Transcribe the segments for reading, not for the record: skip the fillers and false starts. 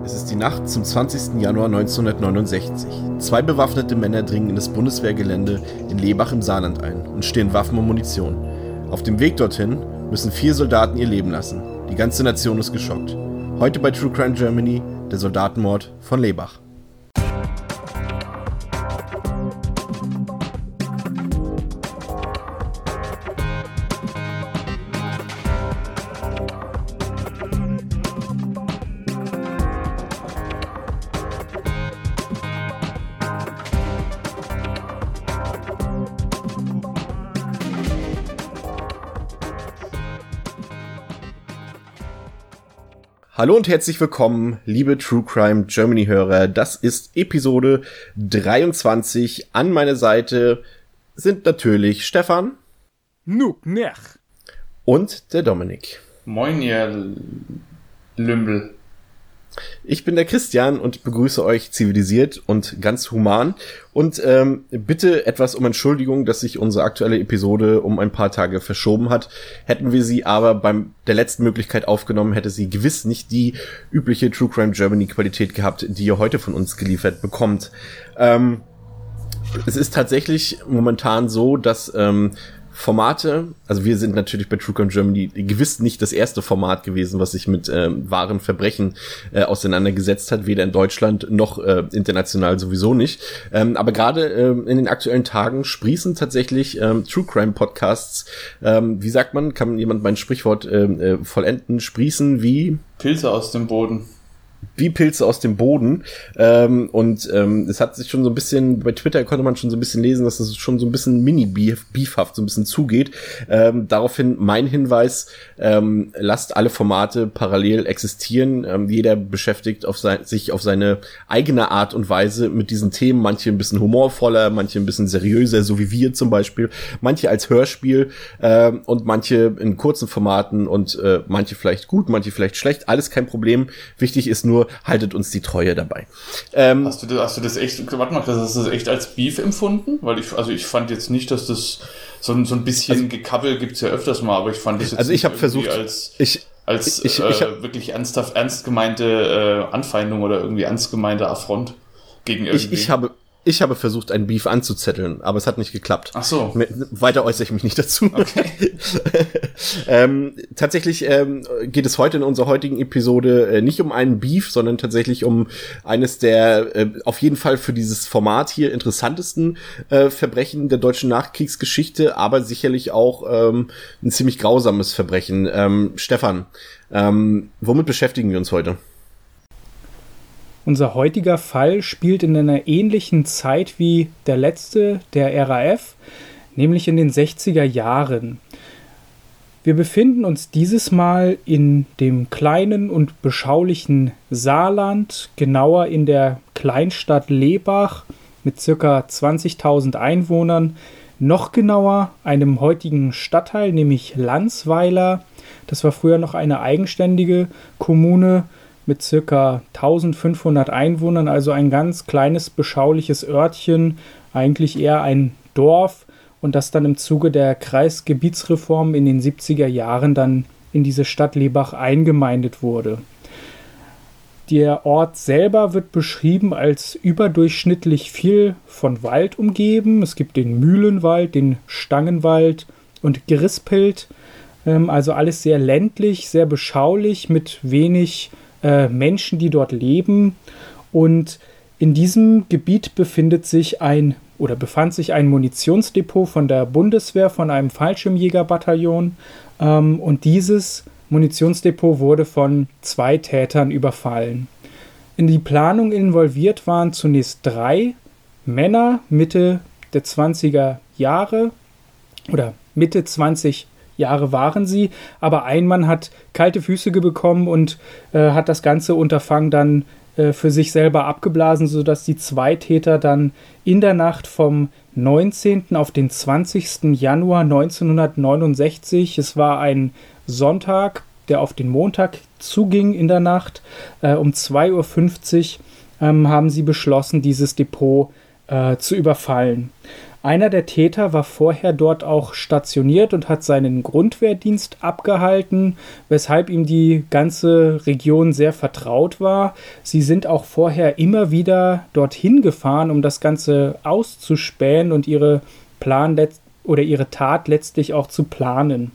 Es ist die Nacht zum 20. Januar 1969. Zwei bewaffnete Männer dringen in das Bundeswehrgelände in Lebach im Saarland ein und stehlen Waffen und Munition. Auf dem Weg dorthin müssen 4 Soldaten ihr Leben lassen. Die ganze Nation ist geschockt. Heute bei True Crime Germany, der Soldatenmord von Lebach. Hallo und herzlich willkommen, liebe True Crime Germany Hörer. Das ist Episode 23. An meiner Seite sind natürlich Stefan. Nech. Und der Dominik. Moin, ihr Lümbel. Ich bin der Christian und begrüße euch zivilisiert und ganz human. Und bitte etwas um Entschuldigung, dass sich unsere aktuelle Episode um ein paar Tage verschoben hat. Hätten wir sie aber bei der letzten Möglichkeit aufgenommen, hätte sie gewiss nicht die übliche True Crime Germany Qualität gehabt, die ihr heute von uns geliefert bekommt. Es ist tatsächlich momentan so, dass Formate, also wir sind natürlich bei True Crime Germany gewiss nicht das erste Format gewesen, was sich mit wahren Verbrechen auseinandergesetzt hat, weder in Deutschland noch international sowieso nicht. Aber gerade in den aktuellen Tagen sprießen tatsächlich True Crime Podcasts, wie sagt man, kann jemand mein Sprichwort vollenden, sprießen wie Pilze aus dem Boden. Wie Pilze aus dem Boden. Es hat sich schon so ein bisschen, bei Twitter konnte man schon so ein bisschen lesen, dass es schon so ein bisschen mini-beefhaft so ein bisschen zugeht. Daraufhin mein Hinweis, lasst alle Formate parallel existieren. Jeder beschäftigt sich auf seine eigene Art und Weise mit diesen Themen. Manche ein bisschen humorvoller, manche ein bisschen seriöser, so wie wir zum Beispiel. Manche als Hörspiel und manche in kurzen Formaten und manche vielleicht gut, manche vielleicht schlecht. Alles kein Problem. Wichtig ist nur, haltet uns die Treue dabei. Hast du das echt, warte mal, hast du das echt als Beef empfunden? Weil ich fand jetzt nicht, dass das so ein bisschen Gekabbel gibt's ja öfters mal, aber ich fand das jetzt ich habe versucht, wirklich ernst gemeinte Anfeindung oder irgendwie ernst gemeinte Affront gegen irgendwie. Ich habe versucht, einen Beef anzuzetteln, aber es hat nicht geklappt. Ach so. Weiter äußere ich mich nicht dazu. Okay. Tatsächlich geht es heute in unserer heutigen Episode nicht um einen Beef, sondern tatsächlich um eines der auf jeden Fall für dieses Format hier interessantesten Verbrechen der deutschen Nachkriegsgeschichte, aber sicherlich auch ein ziemlich grausames Verbrechen. Stefan, womit beschäftigen wir uns heute? Unser heutiger Fall spielt in einer ähnlichen Zeit wie der letzte, der RAF, nämlich in den 60er Jahren. Wir befinden uns dieses Mal in dem kleinen und beschaulichen Saarland, genauer in der Kleinstadt Lebach mit ca. 20.000 Einwohnern, noch genauer einem heutigen Stadtteil, nämlich Landsweiler. Das war früher noch eine eigenständige Kommune mit ca. 1500 Einwohnern, also ein ganz kleines, beschauliches Örtchen, eigentlich eher ein Dorf, und das dann im Zuge der Kreisgebietsreform in den 70er Jahren dann in diese Stadt Lebach eingemeindet wurde. Der Ort selber wird beschrieben als überdurchschnittlich viel von Wald umgeben. Es gibt den Mühlenwald, den Stangenwald und Gerispelt, also alles sehr ländlich, sehr beschaulich, mit wenig Menschen, die dort leben, und in diesem Gebiet befand sich ein Munitionsdepot von der Bundeswehr, von einem Fallschirmjägerbataillon, und dieses Munitionsdepot wurde von 2 Tätern überfallen. In die Planung involviert waren zunächst 3 Männer Mitte der 20er Jahre oder Mitte 20 Jahre waren sie, aber ein Mann hat kalte Füße bekommen und hat das ganze Unterfangen dann für sich selber abgeblasen, sodass die 2 Täter dann in der Nacht vom 19. auf den 20. Januar 1969, es war ein Sonntag, der auf den Montag zuging in der Nacht, um 2:50 Uhr haben sie beschlossen, dieses Depot zu überfallen. Einer der Täter war vorher dort auch stationiert und hat seinen Grundwehrdienst abgehalten, weshalb ihm die ganze Region sehr vertraut war. Sie sind auch vorher immer wieder dorthin gefahren, um das Ganze auszuspähen und ihre Tat letztlich auch zu planen.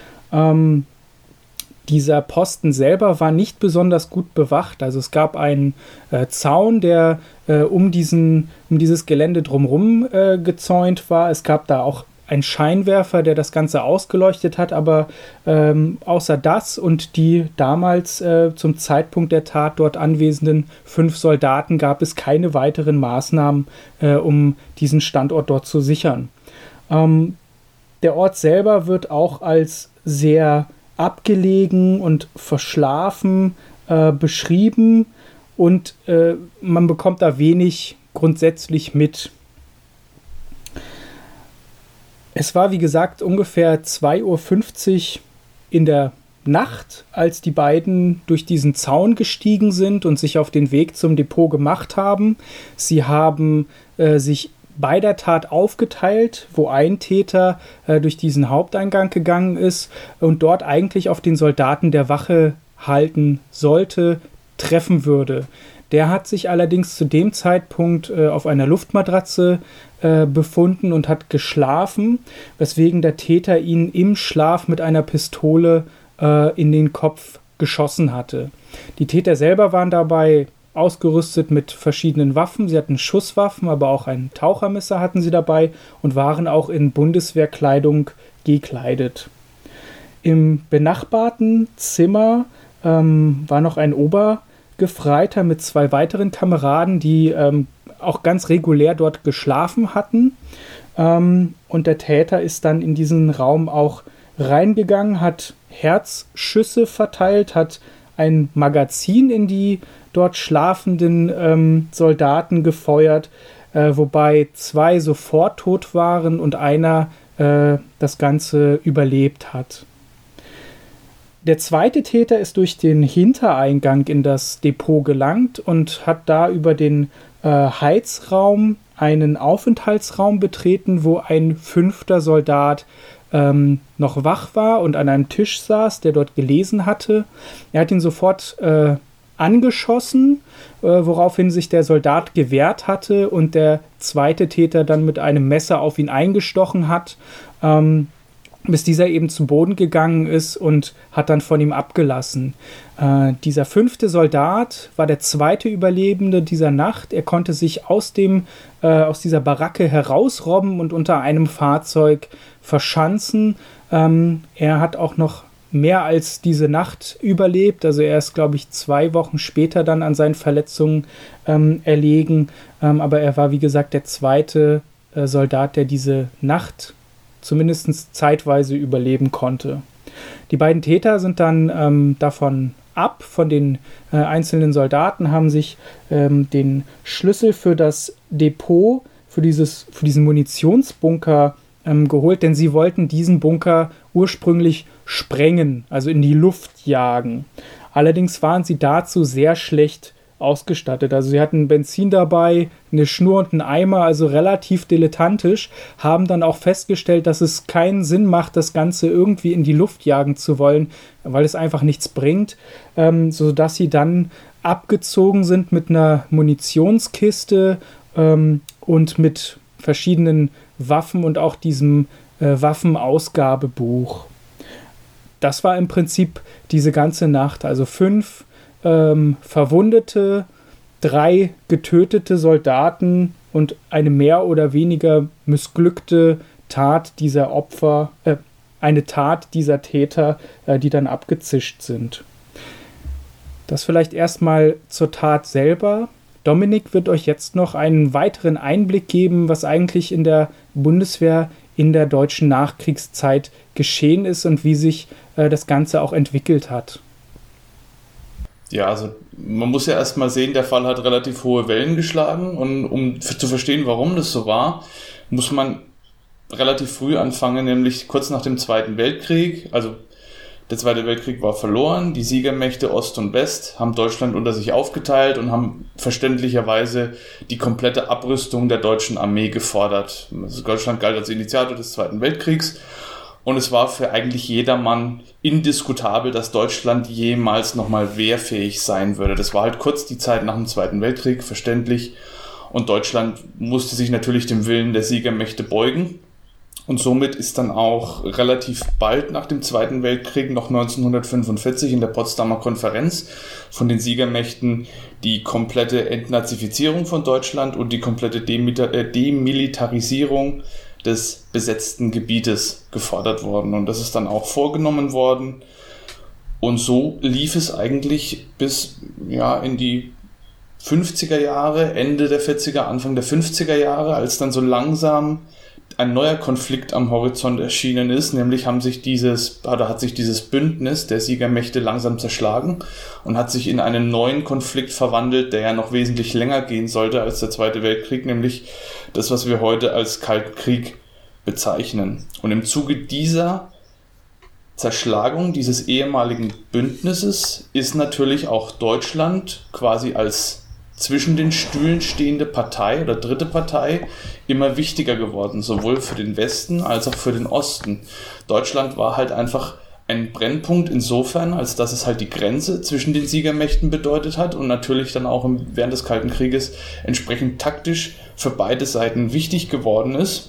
Dieser Posten selber war nicht besonders gut bewacht. Also es gab einen Zaun, der um dieses Gelände drumherum gezäunt war. Es gab da auch einen Scheinwerfer, der das Ganze ausgeleuchtet hat. Aber außer das und die damals zum Zeitpunkt der Tat dort anwesenden 5 Soldaten gab es keine weiteren Maßnahmen, um diesen Standort dort zu sichern. Der Ort selber wird auch als sehr abgelegen und verschlafen beschrieben und man bekommt da wenig grundsätzlich mit. Es war, wie gesagt, ungefähr 2:50 Uhr in der Nacht, als die beiden durch diesen Zaun gestiegen sind und sich auf den Weg zum Depot gemacht haben. Sie haben sich bei der Tat aufgeteilt, wo ein Täter durch diesen Haupteingang gegangen ist und dort eigentlich auf den Soldaten, der Wache halten sollte, treffen würde. Der hat sich allerdings zu dem Zeitpunkt auf einer Luftmatratze befunden und hat geschlafen, weswegen der Täter ihn im Schlaf mit einer Pistole in den Kopf geschossen hatte. Die Täter selber waren dabei ausgerüstet mit verschiedenen Waffen. Sie hatten Schusswaffen, aber auch ein Tauchermesser hatten sie dabei und waren auch in Bundeswehrkleidung gekleidet. Im benachbarten Zimmer war noch ein Obergefreiter mit 2 weiteren Kameraden, die auch ganz regulär dort geschlafen hatten. Und der Täter ist dann in diesen Raum auch reingegangen, hat Herzschüsse verteilt, hat ein Magazin in die dort schlafenden Soldaten gefeuert, wobei 2 sofort tot waren und einer das Ganze überlebt hat. Der zweite Täter ist durch den Hintereingang in das Depot gelangt und hat da über den Heizraum einen Aufenthaltsraum betreten, wo ein 5. Soldat noch wach war und an einem Tisch saß, der dort gelesen hatte. Er hat ihn sofort angeschossen, woraufhin sich der Soldat gewehrt hatte und der zweite Täter dann mit einem Messer auf ihn eingestochen hat, bis dieser eben zu Boden gegangen ist und hat dann von ihm abgelassen. Dieser 5. Soldat war der zweite Überlebende dieser Nacht. Er konnte sich aus dieser Baracke herausrobben und unter einem Fahrzeug verschanzen. Er hat auch noch mehr als diese Nacht überlebt. Also er ist, glaube ich, 2 Wochen später dann an seinen Verletzungen erlegen. Aber er war, wie gesagt, der zweite Soldat, der diese Nacht zumindest zeitweise überleben konnte. Die beiden Täter sind dann von den einzelnen Soldaten, haben sich den Schlüssel für das Depot, für diesen Munitionsbunker geholt, denn sie wollten diesen Bunker ursprünglich sprengen, also in die Luft jagen. Allerdings waren sie dazu sehr schlecht ausgestattet. Also sie hatten Benzin dabei, eine Schnur und einen Eimer, also relativ dilettantisch, haben dann auch festgestellt, dass es keinen Sinn macht, das Ganze irgendwie in die Luft jagen zu wollen, weil es einfach nichts bringt, sodass sie dann abgezogen sind mit einer Munitionskiste und mit verschiedenen Waffen und auch diesem Waffenausgabebuch. Das war im Prinzip diese ganze Nacht, also 5 Verwundete, 3 getötete Soldaten und eine mehr oder weniger missglückte Tat dieser Opfer, eine Tat dieser Täter, die dann abgezischt sind. Das vielleicht erstmal zur Tat selber. Dominik wird euch jetzt noch einen weiteren Einblick geben, was eigentlich in der Bundeswehr in der deutschen Nachkriegszeit geschehen ist und wie sich das Ganze auch entwickelt hat. Ja, also man muss ja erstmal sehen, der Fall hat relativ hohe Wellen geschlagen und um zu verstehen, warum das so war, muss man relativ früh anfangen, nämlich kurz nach dem Zweiten Weltkrieg. Also Der Zweite Weltkrieg war verloren, die Siegermächte Ost und West haben Deutschland unter sich aufgeteilt und haben verständlicherweise die komplette Abrüstung der deutschen Armee gefordert. Also Deutschland galt als Initiator des Zweiten Weltkriegs und es war für eigentlich jedermann indiskutabel, dass Deutschland jemals nochmal wehrfähig sein würde. Das war halt kurz die Zeit nach dem Zweiten Weltkrieg, verständlich, und Deutschland musste sich natürlich dem Willen der Siegermächte beugen. Und somit ist dann auch relativ bald nach dem Zweiten Weltkrieg, noch 1945 in der Potsdamer Konferenz, von den Siegermächten die komplette Entnazifizierung von Deutschland und die komplette Demilitarisierung des besetzten Gebietes gefordert worden. Und das ist dann auch vorgenommen worden. Und so lief es eigentlich bis in die 50er Jahre, Ende der 40er, Anfang der 50er Jahre, als dann so langsam ein neuer Konflikt am Horizont erschienen ist, nämlich hat sich dieses Bündnis der Siegermächte langsam zerschlagen und hat sich in einen neuen Konflikt verwandelt, der ja noch wesentlich länger gehen sollte als der Zweite Weltkrieg, nämlich das, was wir heute als Kalten Krieg bezeichnen. Und im Zuge dieser Zerschlagung dieses ehemaligen Bündnisses ist natürlich auch Deutschland quasi als zwischen den Stühlen stehende Partei oder dritte Partei immer wichtiger geworden, sowohl für den Westen als auch für den Osten. Deutschland war halt einfach ein Brennpunkt insofern, als dass es halt die Grenze zwischen den Siegermächten bedeutet hat und natürlich dann auch während des Kalten Krieges entsprechend taktisch für beide Seiten wichtig geworden ist.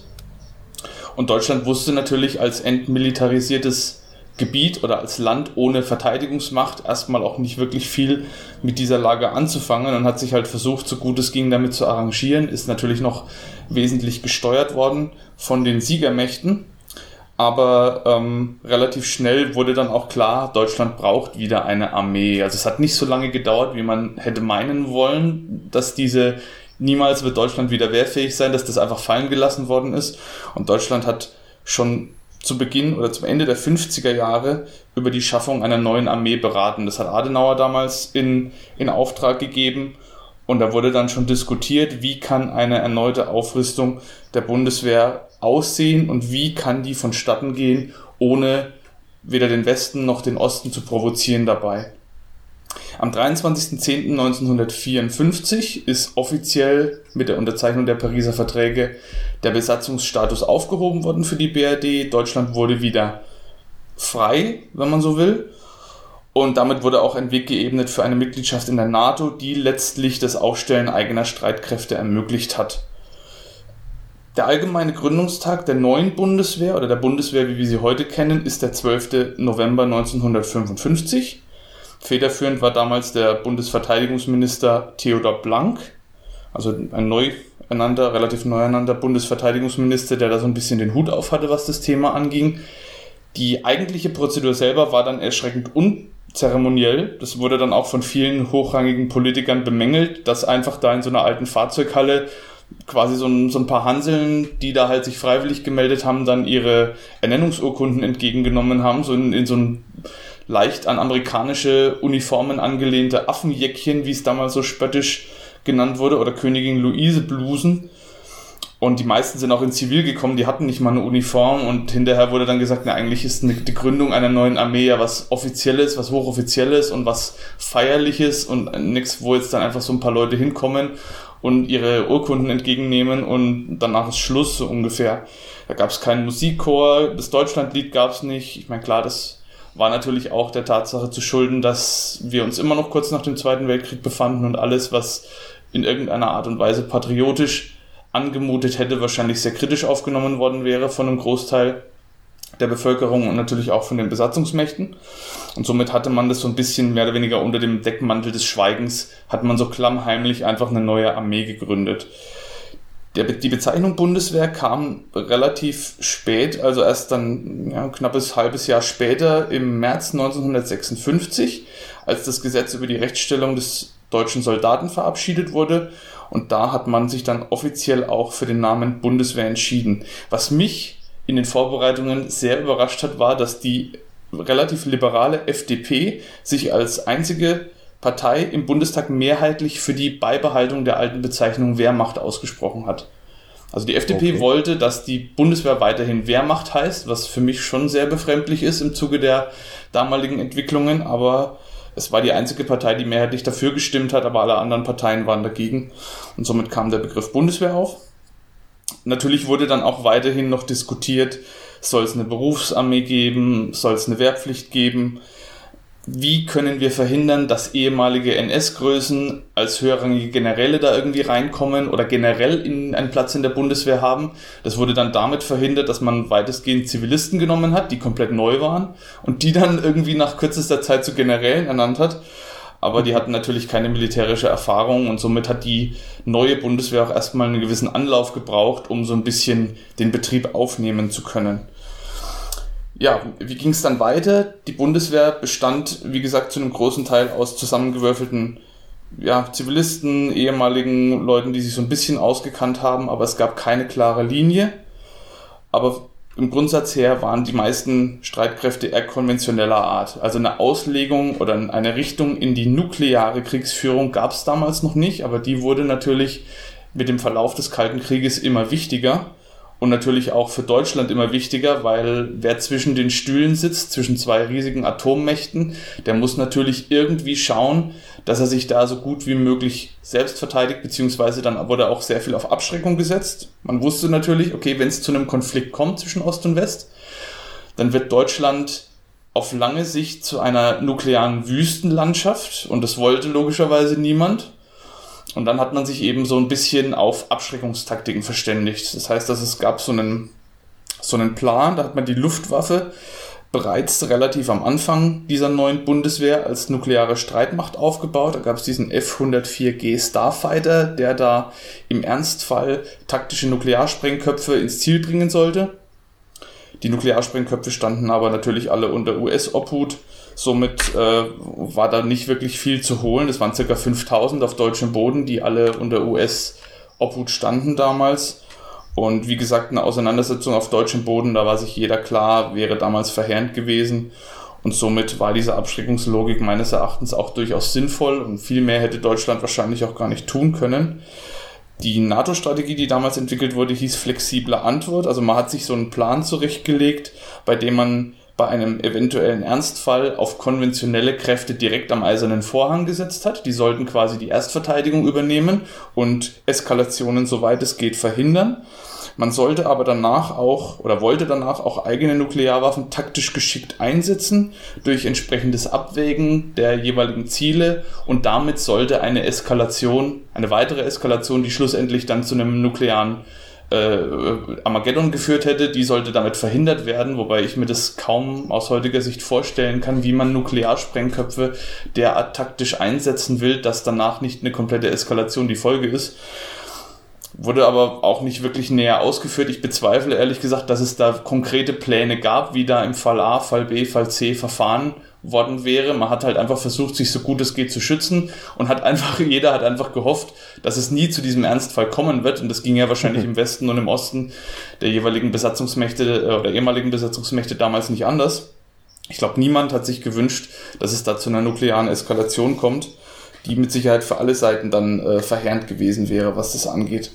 Und Deutschland wusste natürlich als entmilitarisiertes Gebiet oder als Land ohne Verteidigungsmacht erstmal auch nicht wirklich viel mit dieser Lage anzufangen und hat sich halt versucht, so gut es ging, damit zu arrangieren, ist natürlich noch wesentlich gesteuert worden von den Siegermächten, aber relativ schnell wurde dann auch klar, Deutschland braucht wieder eine Armee. Also es hat nicht so lange gedauert, wie man hätte meinen wollen, dass niemals wird Deutschland wieder wehrfähig sein, dass das einfach fallen gelassen worden ist, und Deutschland hat schon zu Beginn oder zum Ende der 50er Jahre über die Schaffung einer neuen Armee beraten. Das hat Adenauer damals in Auftrag gegeben, und da wurde dann schon diskutiert, wie kann eine erneute Aufrüstung der Bundeswehr aussehen und wie kann die vonstatten gehen, ohne weder den Westen noch den Osten zu provozieren dabei. Am 23.10.1954 ist offiziell mit der Unterzeichnung der Pariser Verträge der Besatzungsstatus aufgehoben worden für die BRD. Deutschland wurde wieder frei, wenn man so will. Und damit wurde auch ein Weg geebnet für eine Mitgliedschaft in der NATO, die letztlich das Aufstellen eigener Streitkräfte ermöglicht hat. Der allgemeine Gründungstag der neuen Bundeswehr oder der Bundeswehr, wie wir sie heute kennen, ist der 12. November 1955. Federführend war damals der Bundesverteidigungsminister Theodor Blank, also ein relativ neu ernannter Bundesverteidigungsminister, der da so ein bisschen den Hut auf hatte, was das Thema anging. Die eigentliche Prozedur selber war dann erschreckend unzeremoniell. Das wurde dann auch von vielen hochrangigen Politikern bemängelt, dass einfach da in so einer alten Fahrzeughalle quasi so ein paar Hanseln, die da halt sich freiwillig gemeldet haben, dann ihre Ernennungsurkunden entgegengenommen haben, so in so ein leicht an amerikanische Uniformen angelehnte Affenjäckchen, wie es damals so spöttisch genannt wurde, oder Königin Luise Blusen. Und die meisten sind auch in Zivil gekommen, die hatten nicht mal eine Uniform, und hinterher wurde dann gesagt, eigentlich ist die Gründung einer neuen Armee ja was Offizielles, was Hochoffizielles und was Feierliches und nichts, wo jetzt dann einfach so ein paar Leute hinkommen und ihre Urkunden entgegennehmen und danach ist Schluss, so ungefähr. Da gab es keinen Musikchor, das Deutschlandlied gab es nicht. Ich meine, klar, das war natürlich auch der Tatsache zu schulden, dass wir uns immer noch kurz nach dem Zweiten Weltkrieg befanden und alles, was in irgendeiner Art und Weise patriotisch angemutet hätte, wahrscheinlich sehr kritisch aufgenommen worden wäre von einem Großteil der Bevölkerung und natürlich auch von den Besatzungsmächten. Und somit hatte man das so ein bisschen mehr oder weniger unter dem Deckmantel des Schweigens, hat man so klammheimlich einfach eine neue Armee gegründet. Die Bezeichnung Bundeswehr kam relativ spät, also erst dann ein knappes halbes Jahr später, im März 1956, als das Gesetz über die Rechtsstellung des deutschen Soldaten verabschiedet wurde. Und da hat man sich dann offiziell auch für den Namen Bundeswehr entschieden. Was mich in den Vorbereitungen sehr überrascht hat, war, dass die relativ liberale FDP sich als einzige Partei im Bundestag mehrheitlich für die Beibehaltung der alten Bezeichnung Wehrmacht ausgesprochen hat. Also die FDP wollte, dass die Bundeswehr weiterhin Wehrmacht heißt, was für mich schon sehr befremdlich ist im Zuge der damaligen Entwicklungen, aber es war die einzige Partei, die mehrheitlich dafür gestimmt hat, aber alle anderen Parteien waren dagegen und somit kam der Begriff Bundeswehr auf. Natürlich wurde dann auch weiterhin noch diskutiert, soll es eine Berufsarmee geben, soll es eine Wehrpflicht geben? Wie können wir verhindern, dass ehemalige NS-Größen als höherrangige Generäle da irgendwie reinkommen oder generell einen Platz in der Bundeswehr haben? Das wurde dann damit verhindert, dass man weitestgehend Zivilisten genommen hat, die komplett neu waren und die dann irgendwie nach kürzester Zeit zu Generälen ernannt hat. Aber die hatten natürlich keine militärische Erfahrung und somit hat die neue Bundeswehr auch erstmal einen gewissen Anlauf gebraucht, um so ein bisschen den Betrieb aufnehmen zu können. Ja, wie ging es dann weiter? Die Bundeswehr bestand, wie gesagt, zu einem großen Teil aus zusammengewürfelten Zivilisten, ehemaligen Leuten, die sich so ein bisschen ausgekannt haben, aber es gab keine klare Linie. Aber im Grundsatz her waren die meisten Streitkräfte eher konventioneller Art. Also eine Auslegung oder eine Richtung in die nukleare Kriegsführung gab es damals noch nicht, aber die wurde natürlich mit dem Verlauf des Kalten Krieges immer wichtiger. Und natürlich auch für Deutschland immer wichtiger, weil wer zwischen den Stühlen sitzt, zwischen zwei riesigen Atommächten, der muss natürlich irgendwie schauen, dass er sich da so gut wie möglich selbst verteidigt, beziehungsweise dann wurde auch sehr viel auf Abschreckung gesetzt. Man wusste natürlich, okay, wenn es zu einem Konflikt kommt zwischen Ost und West, dann wird Deutschland auf lange Sicht zu einer nuklearen Wüstenlandschaft und das wollte logischerweise niemand. Und dann hat man sich eben so ein bisschen auf Abschreckungstaktiken verständigt. Das heißt, dass es gab so einen Plan, da hat man die Luftwaffe bereits relativ am Anfang dieser neuen Bundeswehr als nukleare Streitmacht aufgebaut. Da gab es diesen F-104G Starfighter, der da im Ernstfall taktische Nuklearsprengköpfe ins Ziel bringen sollte. Die Nuklearsprengköpfe standen aber natürlich alle unter US-Obhut. Somit war da nicht wirklich viel zu holen. Das waren ca. 5000 auf deutschem Boden, die alle unter US-Obhut standen damals. Und wie gesagt, eine Auseinandersetzung auf deutschem Boden, da war sich jeder klar, wäre damals verheerend gewesen. Und somit war diese Abschreckungslogik meines Erachtens auch durchaus sinnvoll. Und viel mehr hätte Deutschland wahrscheinlich auch gar nicht tun können. Die NATO-Strategie, die damals entwickelt wurde, hieß flexible Antwort. Also man hat sich so einen Plan zurechtgelegt, bei dem man bei einem eventuellen Ernstfall auf konventionelle Kräfte direkt am Eisernen Vorhang gesetzt hat. Die sollten quasi die Erstverteidigung übernehmen und Eskalationen, soweit es geht, verhindern. Man sollte aber wollte danach auch eigene Nuklearwaffen taktisch geschickt einsetzen, durch entsprechendes Abwägen der jeweiligen Ziele, und damit sollte eine weitere Eskalation, die schlussendlich dann zu einem nuklearen Armageddon geführt hätte, die sollte damit verhindert werden, wobei ich mir das kaum aus heutiger Sicht vorstellen kann, wie man Nuklearsprengköpfe derart taktisch einsetzen will, dass danach nicht eine komplette Eskalation die Folge ist. Wurde aber auch nicht wirklich näher ausgeführt. Ich bezweifle ehrlich gesagt, dass es da konkrete Pläne gab, wie da im Fall A, Fall B, Fall C verfahren worden wäre. Man hat halt einfach versucht, sich so gut es geht zu schützen und jeder hat einfach gehofft, dass es nie zu diesem Ernstfall kommen wird, und das ging ja wahrscheinlich im Westen und im Osten der jeweiligen Besatzungsmächte oder ehemaligen Besatzungsmächte damals nicht anders. Ich glaube, niemand hat sich gewünscht, dass es da zu einer nuklearen Eskalation kommt, die mit Sicherheit für alle Seiten dann verheerend gewesen wäre, was das angeht.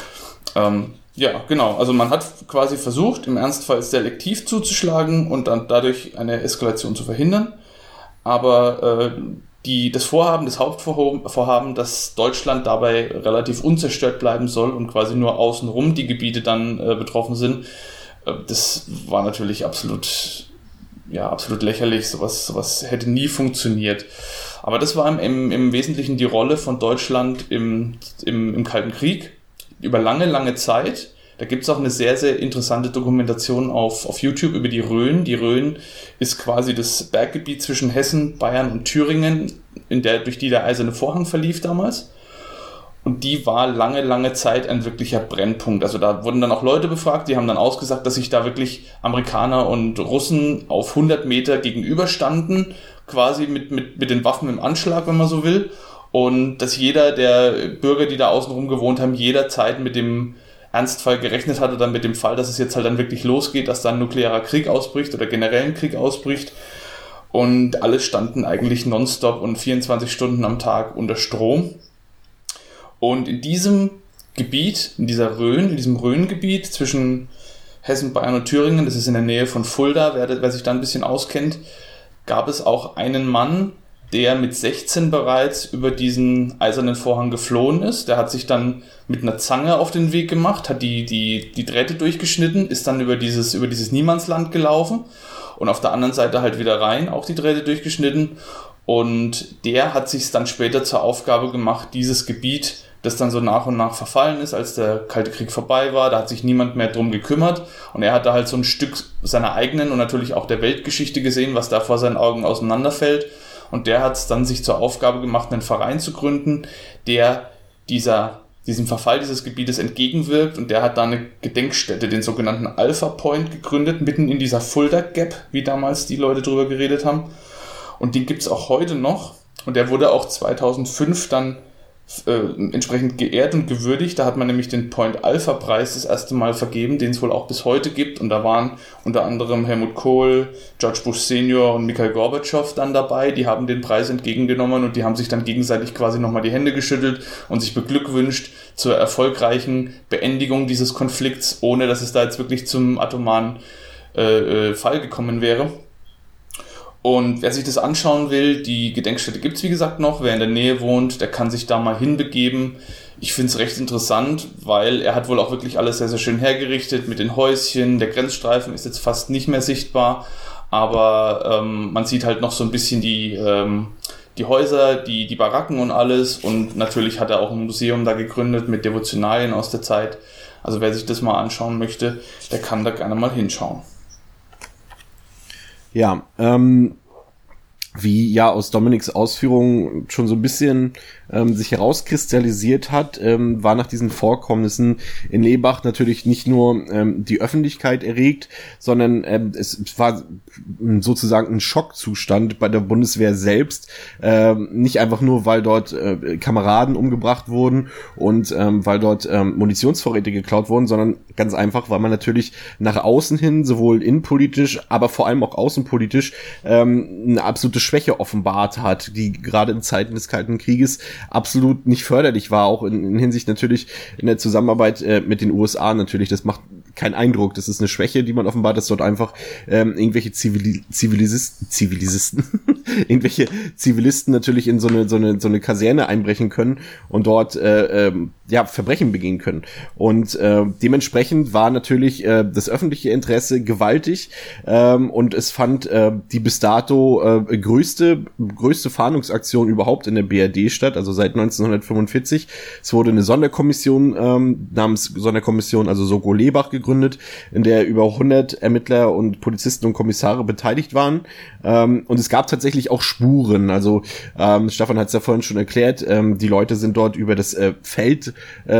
Ja, genau. Also man hat quasi versucht, im Ernstfall selektiv zuzuschlagen und dann dadurch eine Eskalation zu verhindern. Aber das Hauptvorhaben, dass Deutschland dabei relativ unzerstört bleiben soll und quasi nur außenrum die Gebiete dann betroffen sind, das war natürlich absolut lächerlich. Sowas hätte nie funktioniert. Aber das war im Wesentlichen die Rolle von Deutschland im Kalten Krieg über lange, lange Zeit. Da gibt es auch eine sehr, sehr interessante Dokumentation auf YouTube über die Rhön. Die Rhön ist quasi das Berggebiet zwischen Hessen, Bayern und Thüringen, durch die der Eiserne Vorhang verlief damals. Und die war lange, lange Zeit ein wirklicher Brennpunkt. Also da wurden dann auch Leute befragt, die haben dann ausgesagt, dass sich da wirklich Amerikaner und Russen auf 100 Meter gegenüberstanden, quasi mit den Waffen im Anschlag, wenn man so will. Und dass jeder der Bürger, die da außenrum gewohnt haben, jederzeit mit dem Ernstfall gerechnet hatte, dann mit dem Fall, dass es jetzt halt dann wirklich losgeht, dass da ein nuklearer Krieg ausbricht oder generell ein Krieg ausbricht. Und alle standen eigentlich nonstop und 24 Stunden am Tag unter Strom. Und in diesem Gebiet, in diesem Rhöngebiet zwischen Hessen, Bayern und Thüringen, das ist in der Nähe von Fulda, wer sich da ein bisschen auskennt, gab es auch einen Mann, der mit 16 bereits über diesen eisernen Vorhang geflohen ist. Der hat sich dann mit einer Zange auf den Weg gemacht, hat die Drähte durchgeschnitten, ist dann über dieses Niemandsland gelaufen und auf der anderen Seite halt wieder rein, auch die Drähte durchgeschnitten. Und der hat sich dann später zur Aufgabe gemacht, dieses Gebiet, das dann so nach und nach verfallen ist, als der Kalte Krieg vorbei war, da hat sich niemand mehr drum gekümmert und er hat da halt so ein Stück seiner eigenen und natürlich auch der Weltgeschichte gesehen, was da vor seinen Augen auseinanderfällt. Und der hat es dann sich zur Aufgabe gemacht, einen Verein zu gründen, der diesem Verfall dieses Gebietes entgegenwirkt, und der hat da eine Gedenkstätte, den sogenannten Alpha Point, gegründet, mitten in dieser Fulda Gap, wie damals die Leute drüber geredet haben. Und den gibt's auch heute noch, und der wurde auch 2005 dann entsprechend geehrt und gewürdigt. Da hat man nämlich den Point Alpha Preis das erste Mal vergeben, den es wohl auch bis heute gibt, und da waren unter anderem Helmut Kohl, George Bush Senior und Mikhail Gorbatschow dann dabei. Die haben den Preis entgegengenommen und die haben sich dann gegenseitig quasi nochmal die Hände geschüttelt und sich beglückwünscht zur erfolgreichen Beendigung dieses Konflikts, ohne dass es da jetzt wirklich zum atomaren Fall gekommen wäre. Und wer sich das anschauen will, die Gedenkstätte gibt's wie gesagt noch. Wer in der Nähe wohnt, der kann sich da mal hinbegeben. Ich finde es recht interessant, weil er hat wohl auch wirklich alles sehr, sehr schön hergerichtet mit den Häuschen. Der Grenzstreifen ist jetzt fast nicht mehr sichtbar, aber man sieht halt noch so ein bisschen die Häuser, die Baracken und alles. Und natürlich hat er auch ein Museum da gegründet mit Devotionalien aus der Zeit. Also wer sich das mal anschauen möchte, der kann da gerne mal hinschauen. Ja, wie ja aus Dominiks Ausführungen schon so ein bisschen sich herauskristallisiert hat, war nach diesen Vorkommnissen in Lebach natürlich nicht nur die Öffentlichkeit erregt, sondern es war sozusagen ein Schockzustand bei der Bundeswehr selbst. Nicht einfach nur, weil dort Kameraden umgebracht wurden und weil dort Munitionsvorräte geklaut wurden, sondern ganz einfach, weil man natürlich nach außen hin, sowohl innenpolitisch, aber vor allem auch außenpolitisch, eine absolute Schwäche offenbart hat, die gerade in Zeiten des Kalten Krieges absolut nicht förderlich war, auch in Hinsicht natürlich in der Zusammenarbeit mit den USA natürlich. Das macht keinen Eindruck. Das ist eine Schwäche, die man offenbart, dass dort einfach irgendwelche irgendwelche Zivilisten natürlich in so eine Kaserne einbrechen können und dort Verbrechen begehen können. Und dementsprechend war natürlich das öffentliche Interesse gewaltig, und es fand die bis dato größte Fahndungsaktion überhaupt in der BRD statt, also seit 1945. Es wurde eine Sonderkommission namens Sonderkommission, also Soko Lebach, gegründet, in der über 100 Ermittler und Polizisten und Kommissare beteiligt waren. Und es gab tatsächlich auch Spuren. Also Stefan hat es ja vorhin schon erklärt, die Leute sind dort über das Feld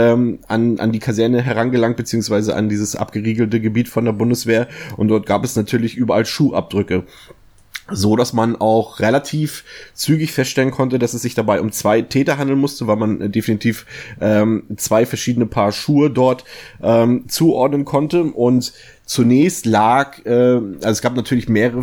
an die Kaserne herangelangt, beziehungsweise an dieses abgeriegelte Gebiet von der Bundeswehr, und dort gab es natürlich überall Schuhabdrücke. So, dass man auch relativ zügig feststellen konnte, dass es sich dabei um 2 Täter handeln musste, weil man definitiv 2 verschiedene Paar Schuhe dort zuordnen konnte. Und zunächst lag, also es gab natürlich mehrere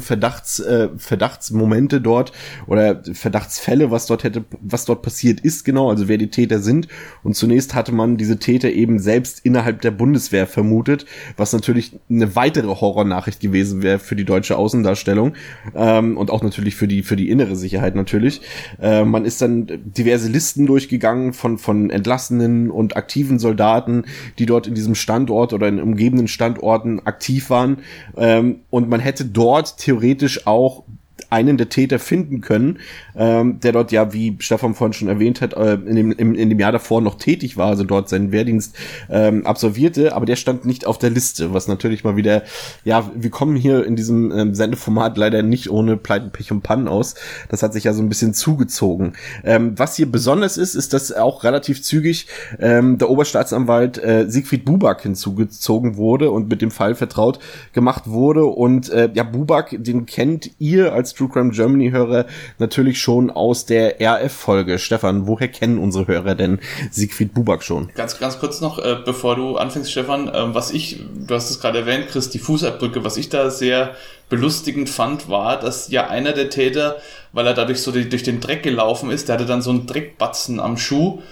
Verdachtsmomente dort oder Verdachtsfälle, was dort passiert ist, genau, also wer die Täter sind. Und zunächst hatte man diese Täter eben selbst innerhalb der Bundeswehr vermutet, was natürlich eine weitere Horrornachricht gewesen wäre für die deutsche Außendarstellung, und auch natürlich für die innere Sicherheit natürlich. Man ist dann diverse Listen durchgegangen von entlassenen und aktiven Soldaten, die dort in diesem Standort oder in umgebenden Standorten aktiv waren, und man hätte dort theoretisch auch einen der Täter finden können, der dort ja, wie Stefan vorhin schon erwähnt hat, in dem Jahr davor noch tätig war, also dort seinen Wehrdienst absolvierte, aber der stand nicht auf der Liste, was natürlich mal wieder, ja, wir kommen hier in diesem Sendeformat leider nicht ohne Pleiten, Pech und Pannen aus. Das hat sich ja so ein bisschen zugezogen. Was hier besonders ist, dass auch relativ zügig der Oberstaatsanwalt Siegfried Buback hinzugezogen wurde und mit dem Fall vertraut gemacht wurde, und Buback, den kennt ihr als True Crime Germany Hörer natürlich schon aus der RF-Folge. Stefan, woher kennen unsere Hörer denn Siegfried Buback schon? Ganz kurz noch, bevor du anfängst, Stefan, du hast es gerade erwähnt, Chris, die Fußabdrücke, was ich da sehr belustigend fand, war, dass ja einer der Täter, weil er dadurch so durch den Dreck gelaufen ist, der hatte dann so einen Dreckbatzen am Schuh,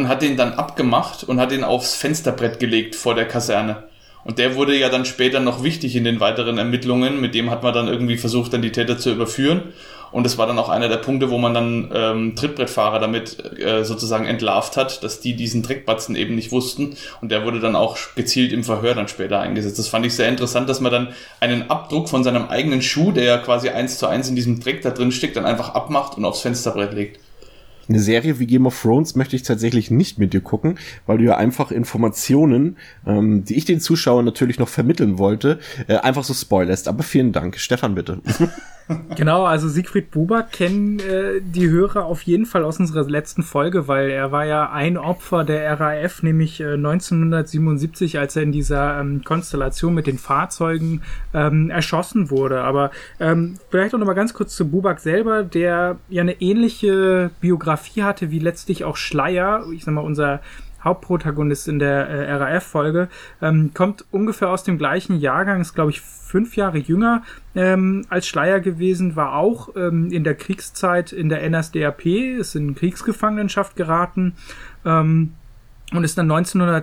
und hat den dann abgemacht und hat ihn aufs Fensterbrett gelegt vor der Kaserne. Und der wurde ja dann später noch wichtig in den weiteren Ermittlungen. Mit dem hat man dann irgendwie versucht, dann die Täter zu überführen. Und das war dann auch einer der Punkte, wo man dann Trittbrettfahrer damit sozusagen entlarvt hat, dass die diesen Trickbatzen eben nicht wussten. Und der wurde dann auch gezielt im Verhör dann später eingesetzt. Das fand ich sehr interessant, dass man dann einen Abdruck von seinem eigenen Schuh, der ja quasi 1:1 in diesem Dreck da drin steckt, dann einfach abmacht und aufs Fensterbrett legt. Eine Serie wie Game of Thrones möchte ich tatsächlich nicht mit dir gucken, weil du ja einfach Informationen, die ich den Zuschauern natürlich noch vermitteln wollte, einfach so spoilerst. Aber vielen Dank. Stefan, bitte. Genau, also Siegfried Buback kennen die Hörer auf jeden Fall aus unserer letzten Folge, weil er war ja ein Opfer der RAF, nämlich 1977, als er in dieser Konstellation mit den Fahrzeugen erschossen wurde. Aber vielleicht auch noch mal ganz kurz zu Buback selber, der ja eine ähnliche Biografie hatte wie letztlich auch Schleyer, ich sag mal unser Hauptprotagonist in der RAF-Folge, kommt ungefähr aus dem gleichen Jahrgang, ist glaube ich 5 Jahre jünger als Schleyer gewesen, war auch in der Kriegszeit in der NSDAP, ist in Kriegsgefangenschaft geraten und ist dann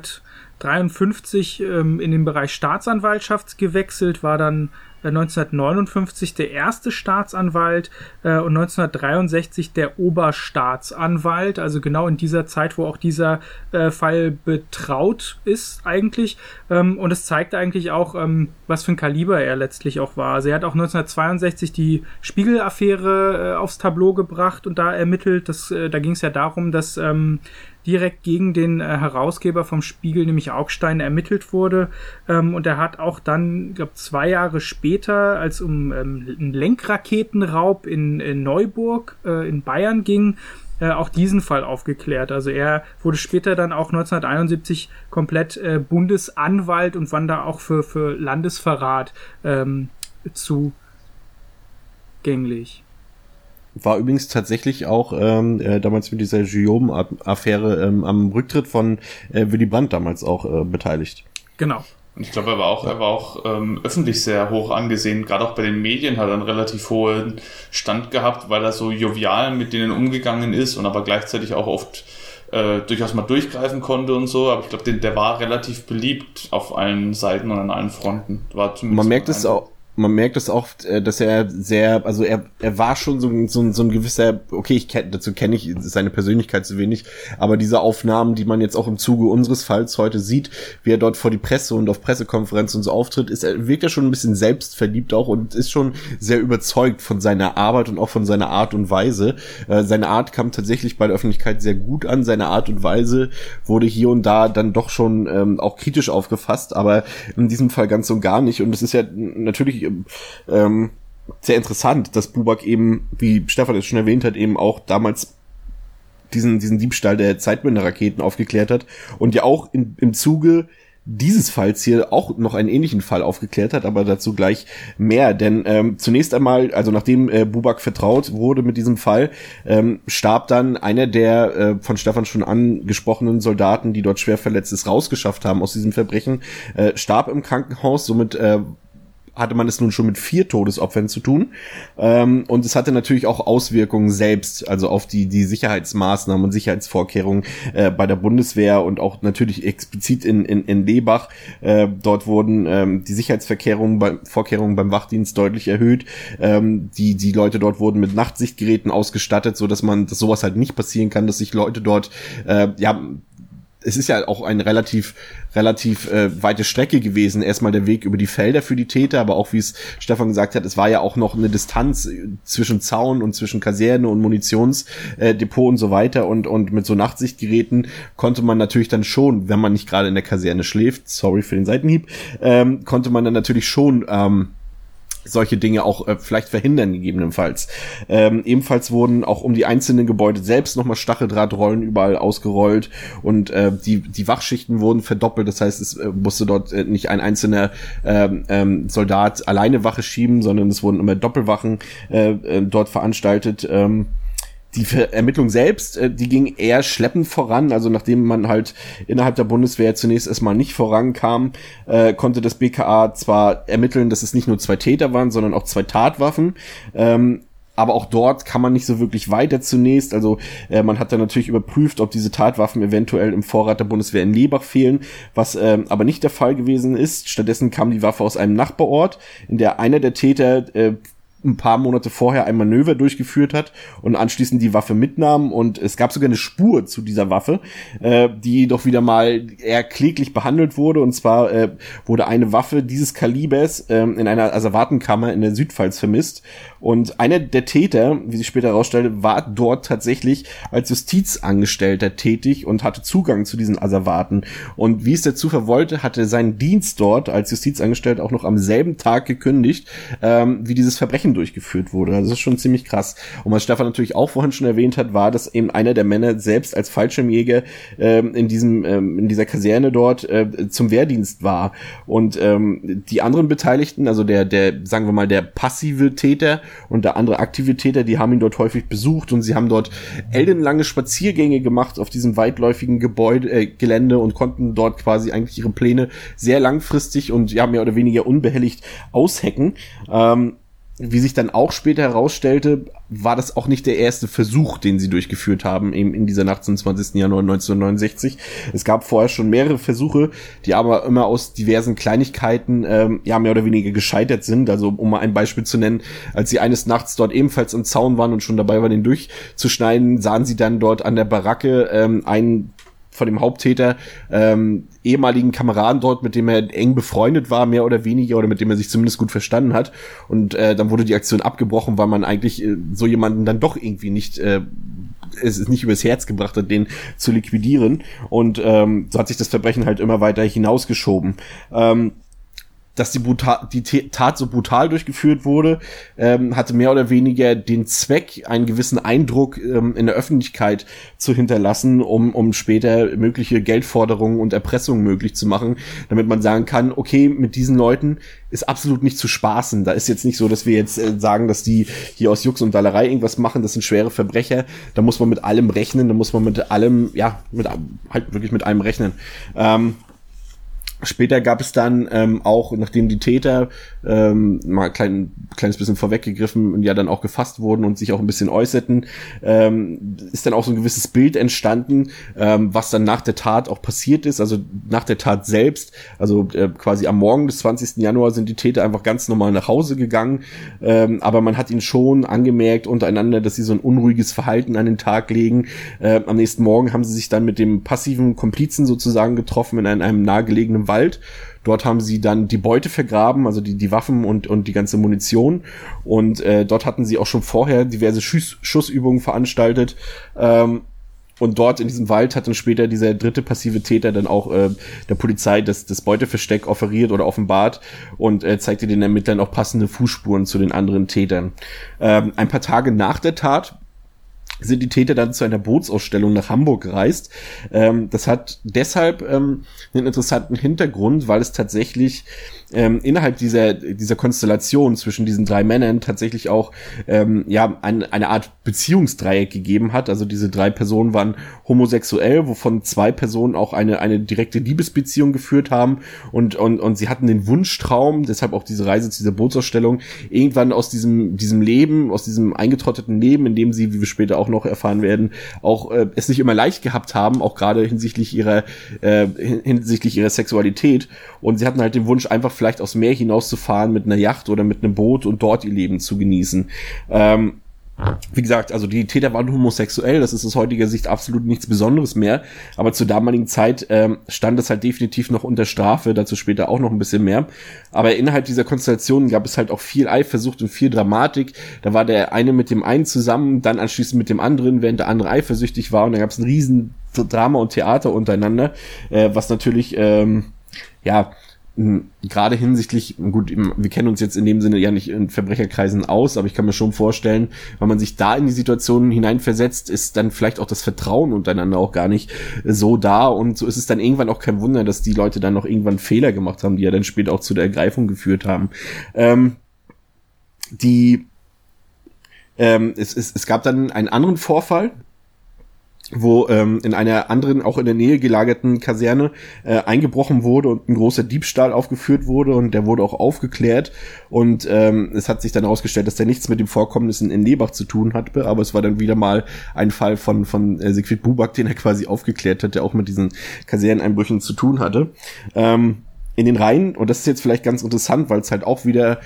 1953 in den Bereich Staatsanwaltschaft gewechselt, war dann 1959 der erste Staatsanwalt und 1963 der Oberstaatsanwalt, also genau in dieser Zeit, wo auch dieser Fall betraut ist eigentlich. Und es zeigt eigentlich auch, was für ein Kaliber er letztlich auch war. Also er hat auch 1962 die Spiegel-Affäre aufs Tableau gebracht und da ermittelt. Da ging es ja darum, dass direkt gegen den Herausgeber vom Spiegel, nämlich Augstein, ermittelt wurde. Und er hat auch dann, ich glaube 2 Jahre später, als um einen Lenkraketenraub in Neuburg in Bayern ging, auch diesen Fall aufgeklärt. Also er wurde später dann auch 1971 komplett Bundesanwalt und war da auch für Landesverrat zugänglich. War übrigens tatsächlich auch damals mit dieser Guillaume-Affäre am Rücktritt von Willy Brandt damals auch beteiligt. Genau. Und ich glaube, er war auch öffentlich sehr hoch angesehen. Gerade auch bei den Medien hat er einen relativ hohen Stand gehabt, weil er so jovial mit denen umgegangen ist und aber gleichzeitig auch oft durchaus mal durchgreifen konnte und so. Aber ich glaube, der war relativ beliebt auf allen Seiten und an allen Fronten. Man merkt es auch. Man merkt es auch, dass er sehr, also er war schon so ein gewisser, okay, dazu kenne ich seine Persönlichkeit zu wenig, aber diese Aufnahmen, die man jetzt auch im Zuge unseres Falls heute sieht, wie er dort vor die Presse und auf Pressekonferenzen und so auftritt, wirkt er schon ein bisschen selbstverliebt auch und ist schon sehr überzeugt von seiner Arbeit und auch von seiner Art und Weise. Seine Art kam tatsächlich bei der Öffentlichkeit sehr gut an, seine Art und Weise wurde hier und da dann doch schon auch kritisch aufgefasst, aber in diesem Fall ganz und gar nicht und es ist ja natürlich sehr interessant, dass Buback eben, wie Stefan es schon erwähnt hat, eben auch damals diesen Diebstahl der Zeitwende-Raketen aufgeklärt hat und ja auch im Zuge dieses Falls hier auch noch einen ähnlichen Fall aufgeklärt hat, aber dazu gleich mehr, denn zunächst einmal, also nachdem Buback vertraut wurde mit diesem Fall, starb dann einer der von Stefan schon angesprochenen Soldaten, die dort schwer verletzt ist, rausgeschafft haben aus diesem Verbrechen, starb im Krankenhaus, somit hatte man es nun schon mit 4 Todesopfern zu tun. Und es hatte natürlich auch Auswirkungen selbst, also auf die Sicherheitsmaßnahmen und Sicherheitsvorkehrungen bei der Bundeswehr und auch natürlich explizit in Lebach. Dort wurden die Sicherheitsvorkehrungen beim Wachdienst deutlich erhöht. Die Leute dort wurden mit Nachtsichtgeräten ausgestattet, so dass sowas halt nicht passieren kann, dass sich Leute dort, es ist ja auch eine relativ weite Strecke gewesen. Erstmal der Weg über die Felder für die Täter, aber auch, wie es Stefan gesagt hat, es war ja auch noch eine Distanz zwischen Zaun und zwischen Kaserne und Munitionsdepot und so weiter und mit so Nachtsichtgeräten konnte man natürlich dann schon, wenn man nicht gerade in der Kaserne schläft, sorry für den Seitenhieb, konnte man dann natürlich schon solche Dinge auch vielleicht verhindern gegebenenfalls. Ebenfalls wurden auch um die einzelnen Gebäude selbst nochmal Stacheldrahtrollen überall ausgerollt und die Wachschichten wurden verdoppelt. Das heißt, es musste dort nicht ein einzelner Soldat alleine Wache schieben, sondern es wurden immer Doppelwachen dort veranstaltet. Die Ermittlung selbst, die ging eher schleppend voran, also nachdem man halt innerhalb der Bundeswehr zunächst erstmal nicht vorankam, konnte das BKA zwar ermitteln, dass es nicht nur 2 Täter waren, sondern auch 2 Tatwaffen. Aber auch dort kann man nicht so wirklich weiter zunächst. Also man hat dann natürlich überprüft, ob diese Tatwaffen eventuell im Vorrat der Bundeswehr in Lebach fehlen, was aber nicht der Fall gewesen ist. Stattdessen kam die Waffe aus einem Nachbarort, in der einer der Täter ein paar Monate vorher ein Manöver durchgeführt hat und anschließend die Waffe mitnahm, und es gab sogar eine Spur zu dieser Waffe, die doch wieder mal eher kläglich behandelt wurde, und zwar wurde eine Waffe dieses Kalibers in einer Asservatenkammer in der Südpfalz vermisst, und einer der Täter, wie sich später herausstellte, war dort tatsächlich als Justizangestellter tätig und hatte Zugang zu diesen Asservaten, und wie es der Zufall wollte, hatte seinen Dienst dort als Justizangestellter auch noch am selben Tag gekündigt, wie dieses Verbrechen durchgeführt wurde. Also das ist schon ziemlich krass. Und was Stefan natürlich auch vorhin schon erwähnt hat, war, dass eben einer der Männer selbst als Fallschirmjäger in dieser Kaserne dort zum Wehrdienst war. Und die anderen Beteiligten, also der sagen wir mal der passive Täter und der andere aktive Täter, die haben ihn dort häufig besucht, und sie haben dort ellenlange Spaziergänge gemacht auf diesem weitläufigen Gelände und konnten dort quasi eigentlich ihre Pläne sehr langfristig und ja mehr oder weniger unbehelligt aushacken. Wie sich dann auch später herausstellte, war das auch nicht der erste Versuch, den sie durchgeführt haben, eben in dieser Nacht zum 20. Januar 1969. Es gab vorher schon mehrere Versuche, die aber immer aus diversen Kleinigkeiten ja mehr oder weniger gescheitert sind. Also um mal ein Beispiel zu nennen, als sie eines Nachts dort ebenfalls am Zaun waren und schon dabei waren, den durchzuschneiden, sahen sie dann dort an der Baracke einen von dem Haupttäter ehemaligen Kameraden dort, mit dem er eng befreundet war, mehr oder weniger, oder mit dem er sich zumindest gut verstanden hat. Und dann wurde die Aktion abgebrochen, weil man eigentlich so jemanden dann doch irgendwie nicht es ist nicht übers Herz gebracht hat, den zu liquidieren. Und so hat sich das Verbrechen halt immer weiter hinausgeschoben. Dass die Tat so brutal durchgeführt wurde, hatte mehr oder weniger den Zweck, einen gewissen Eindruck in der Öffentlichkeit zu hinterlassen, um später mögliche Geldforderungen und Erpressungen möglich zu machen, damit man sagen kann, okay, mit diesen Leuten ist absolut nicht zu spaßen. Da ist jetzt nicht so, dass wir jetzt sagen, dass die hier aus Jux und Dallerei irgendwas machen, das sind schwere Verbrecher. Da muss man mit allem rechnen, da muss man mit allem, ja, halt wirklich mit allem rechnen. Später gab es dann auch, nachdem die Täter mal kleines bisschen vorweggegriffen, ja dann auch gefasst wurden und sich auch ein bisschen äußerten, ist dann auch so ein gewisses Bild entstanden, was dann nach der Tat auch passiert ist, also nach der Tat selbst, also quasi am Morgen des 20. Januar sind die Täter einfach ganz normal nach Hause gegangen, aber man hat ihnen schon angemerkt untereinander, dass sie so ein unruhiges Verhalten an den Tag legen. Am nächsten Morgen haben sie sich dann mit dem passiven Komplizen sozusagen getroffen in einem nahegelegenen Wald. Dort haben sie dann die Beute vergraben, also die Waffen und die ganze Munition. Und dort hatten sie auch schon vorher diverse Schussübungen veranstaltet. Und dort in diesem Wald hat dann später dieser dritte passive Täter dann auch der Polizei das Beuteversteck offeriert oder offenbart und zeigte den Ermittlern auch passende Fußspuren zu den anderen Tätern. Ein paar Tage nach der Tat sind die Täter dann zu einer Bootsausstellung nach Hamburg gereist. Das hat deshalb einen interessanten Hintergrund, weil es tatsächlich innerhalb dieser Konstellation zwischen diesen drei Männern tatsächlich auch eine Art Beziehungsdreieck gegeben hat. Also diese drei Personen waren homosexuell, wovon zwei Personen auch eine direkte Liebesbeziehung geführt haben und sie hatten den Wunschtraum, deshalb auch diese Reise zu dieser Bootsausstellung, irgendwann aus diesem Leben, aus diesem eingetrotteten Leben, in dem sie, wie wir später auch noch erfahren werden, auch es nicht immer leicht gehabt haben, auch gerade hinsichtlich ihrer Sexualität, und sie hatten halt den Wunsch, einfach vielleicht aufs Meer hinauszufahren mit einer Yacht oder mit einem Boot und dort ihr Leben zu genießen. Wie gesagt, also die Täter waren homosexuell, das ist aus heutiger Sicht absolut nichts Besonderes mehr, aber zur damaligen Zeit stand es halt definitiv noch unter Strafe, dazu später auch noch ein bisschen mehr. Aber innerhalb dieser Konstellation gab es halt auch viel Eifersucht und viel Dramatik. Da war der eine mit dem einen zusammen, dann anschließend mit dem anderen, während der andere eifersüchtig war, und da gab es ein riesen Drama und Theater untereinander, was natürlich gerade hinsichtlich, gut, wir kennen uns jetzt in dem Sinne ja nicht in Verbrecherkreisen aus, aber ich kann mir schon vorstellen, wenn man sich da in die Situation hineinversetzt, ist dann vielleicht auch das Vertrauen untereinander auch gar nicht so da, und so ist es dann irgendwann auch kein Wunder, dass die Leute dann noch irgendwann Fehler gemacht haben, die ja dann später auch zu der Ergreifung geführt haben. Es gab dann einen anderen Vorfall, wo in einer anderen, auch in der Nähe gelagerten Kaserne eingebrochen wurde und ein großer Diebstahl aufgeführt wurde und der wurde auch aufgeklärt und es hat sich dann herausgestellt, dass der nichts mit dem Vorkommnissen in Lebach zu tun hatte, aber es war dann wieder mal ein Fall von Siegfried Buback, den er quasi aufgeklärt hat, der auch mit diesen Kaserneneinbrüchen zu tun hatte. In den Reihen, und das ist jetzt vielleicht ganz interessant, weil es halt auch wieder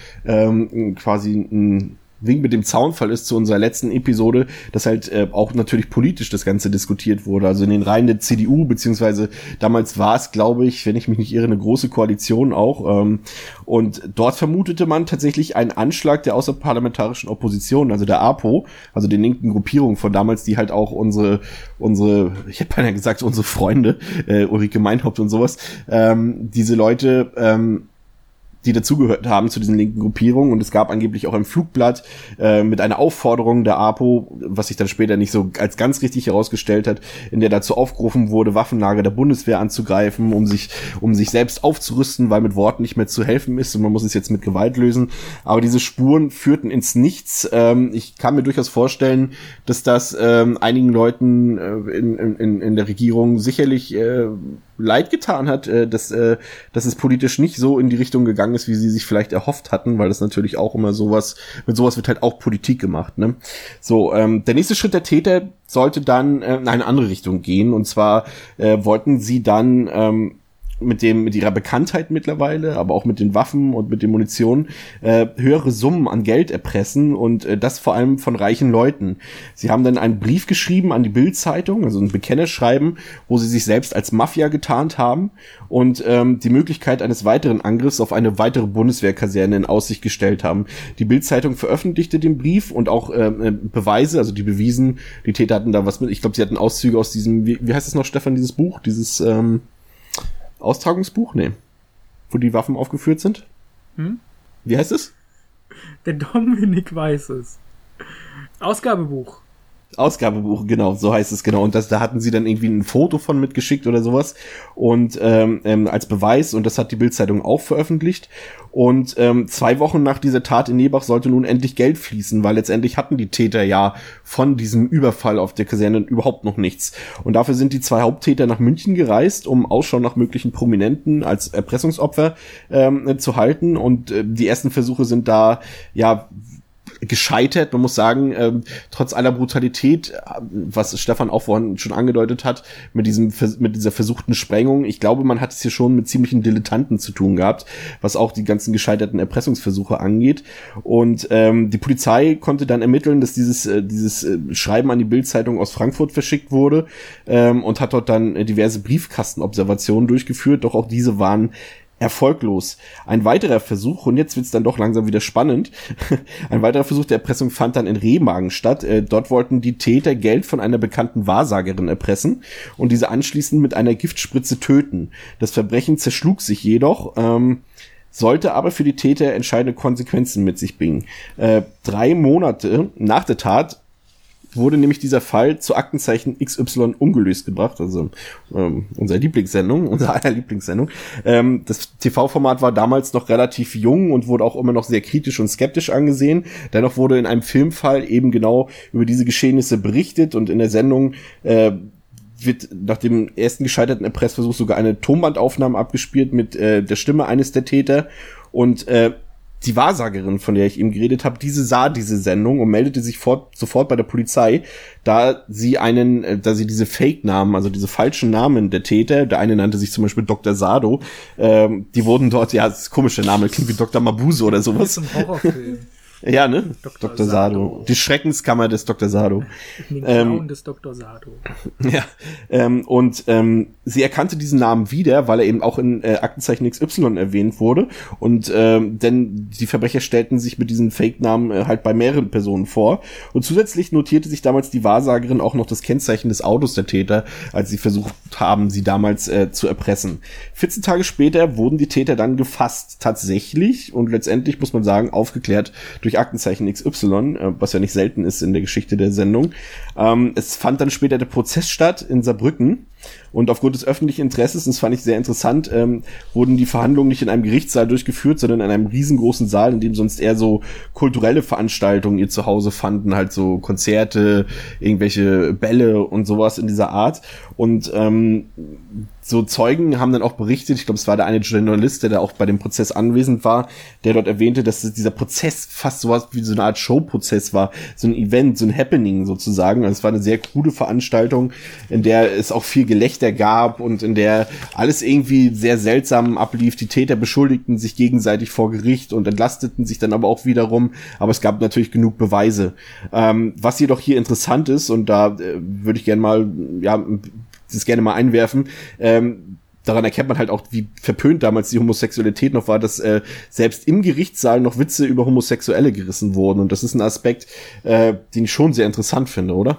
quasi ein Wink mit dem Zaunfall ist zu unserer letzten Episode, dass halt auch natürlich politisch das Ganze diskutiert wurde. Also in den Reihen der CDU, beziehungsweise damals war es, glaube ich, wenn ich mich nicht irre, eine große Koalition auch. Und dort vermutete man tatsächlich einen Anschlag der außerparlamentarischen Opposition, also der APO, also den linken Gruppierungen von damals, die halt auch unsere, ich hätte beinahe gesagt, unsere Freunde, Ulrike Meinhaupt und sowas, diese Leute, die dazugehört haben zu diesen linken Gruppierungen. Und es gab angeblich auch ein Flugblatt mit einer Aufforderung der APO, was sich dann später nicht so als ganz richtig herausgestellt hat, in der dazu aufgerufen wurde, Waffenlager der Bundeswehr anzugreifen, um sich selbst aufzurüsten, weil mit Worten nicht mehr zu helfen ist und man muss es jetzt mit Gewalt lösen. Aber diese Spuren führten ins Nichts. Ich kann mir durchaus vorstellen, dass das einigen Leuten in der Regierung sicherlich leid getan hat, dass es politisch nicht so in die Richtung gegangen ist, wie sie sich vielleicht erhofft hatten, weil das natürlich auch immer mit sowas wird halt auch Politik gemacht, ne? So, der nächste Schritt der Täter sollte dann in eine andere Richtung gehen, und zwar wollten sie dann mit ihrer Bekanntheit mittlerweile, aber auch mit den Waffen und mit den Munition höhere Summen an Geld erpressen, und das vor allem von reichen Leuten. Sie haben dann einen Brief geschrieben an die Bild-Zeitung, also ein Bekennerschreiben, wo sie sich selbst als Mafia getarnt haben und die Möglichkeit eines weiteren Angriffs auf eine weitere Bundeswehrkaserne in Aussicht gestellt haben. Die Bild-Zeitung veröffentlichte den Brief und auch Beweise, also die bewiesen, die Täter hatten da was mit. Ich glaube, sie hatten Auszüge aus diesem, wie heißt es noch, Stefan, dieses Buch, dieses Austragungsbuch? Nee. Wo die Waffen aufgeführt sind? Wie heißt es? Der Dominik weiß es. Ausgabebuch, genau, so heißt es, genau. Und da hatten sie dann irgendwie ein Foto von mitgeschickt oder sowas und als Beweis, und das hat die Bild-Zeitung auch veröffentlicht. Und 2 Wochen nach dieser Tat in Nebach sollte nun endlich Geld fließen, weil letztendlich hatten die Täter ja von diesem Überfall auf der Kaserne überhaupt noch nichts. Und dafür sind die 2 Haupttäter nach München gereist, um Ausschau nach möglichen Prominenten als Erpressungsopfer zu halten. Und die ersten Versuche sind da, ja, gescheitert. Man muss sagen, trotz aller Brutalität, was Stefan auch vorhin schon angedeutet hat, mit dieser versuchten Sprengung, ich glaube, man hat es hier schon mit ziemlichen Dilettanten zu tun gehabt, was auch die ganzen gescheiterten Erpressungsversuche angeht. Und die Polizei konnte dann ermitteln, dass dieses Schreiben an die Bild-Zeitung aus Frankfurt verschickt wurde und hat dort dann diverse Briefkastenobservationen durchgeführt, doch auch diese waren erfolglos. Ein weiterer Versuch, und jetzt wird's dann doch langsam wieder spannend, ein weiterer Versuch der Erpressung fand dann in Remagen statt. Dort wollten die Täter Geld von einer bekannten Wahrsagerin erpressen und diese anschließend mit einer Giftspritze töten. Das Verbrechen zerschlug sich jedoch, sollte aber für die Täter entscheidende Konsequenzen mit sich bringen. 3 Monate nach der Tat wurde nämlich dieser Fall zu Aktenzeichen XY ungelöst gebracht, also unsere Lieblingssendung. Das TV-Format war damals noch relativ jung und wurde auch immer noch sehr kritisch und skeptisch angesehen. Dennoch wurde in einem Filmfall eben genau über diese Geschehnisse berichtet, und in der Sendung wird nach dem ersten gescheiterten Erpressversuch sogar eine Tonbandaufnahme abgespielt mit der Stimme eines der Täter, und die Wahrsagerin, von der ich eben geredet habe, diese sah diese Sendung und meldete sich sofort bei der Polizei, da sie diese Fake-Namen, also diese falschen Namen der Täter, der eine nannte sich zum Beispiel Dr. Sado, die wurden dort, ja, das ist ein komischer Name, klingt wie Dr. Mabuse oder sowas. Das ist ein Horrorfilm. Ja, ne? Dr. Sado. Die Schreckenskammer des Dr. Sado. Den Clown des Dr. Sado. Ja, und sie erkannte diesen Namen wieder, weil er eben auch in Aktenzeichen XY erwähnt wurde, und denn die Verbrecher stellten sich mit diesen Fake-Namen halt bei mehreren Personen vor, und zusätzlich notierte sich damals die Wahrsagerin auch noch das Kennzeichen des Autos der Täter, als sie versucht haben, sie damals zu erpressen. 14 Tage später wurden die Täter dann gefasst, tatsächlich, und letztendlich, muss man sagen, aufgeklärt durch durch Aktenzeichen XY, was ja nicht selten ist in der Geschichte der Sendung. Es fand dann später der Prozess statt in Saarbrücken. Und aufgrund des öffentlichen Interesses, das fand ich sehr interessant, wurden die Verhandlungen nicht in einem Gerichtssaal durchgeführt, sondern in einem riesengroßen Saal, in dem sonst eher so kulturelle Veranstaltungen ihr Zuhause fanden, halt so Konzerte, irgendwelche Bälle und sowas in dieser Art. Und so Zeugen haben dann auch berichtet, ich glaube, es war der eine Journalist, der da auch bei dem Prozess anwesend war, der dort erwähnte, dass dieser Prozess fast sowas wie so eine Art Showprozess war, so ein Event, so ein Happening sozusagen. Also es war eine sehr coole Veranstaltung, in der es auch viel Gelächter gab und in der alles irgendwie sehr seltsam ablief. Die Täter beschuldigten sich gegenseitig vor Gericht und entlasteten sich dann aber auch wiederum, aber es gab natürlich genug Beweise. Was jedoch hier interessant ist, und da würde ich gerne mal, das gerne mal einwerfen, daran erkennt man halt auch, wie verpönt damals die Homosexualität noch war, dass selbst im Gerichtssaal noch Witze über Homosexuelle gerissen wurden. Und das ist ein Aspekt, den ich schon sehr interessant finde, oder?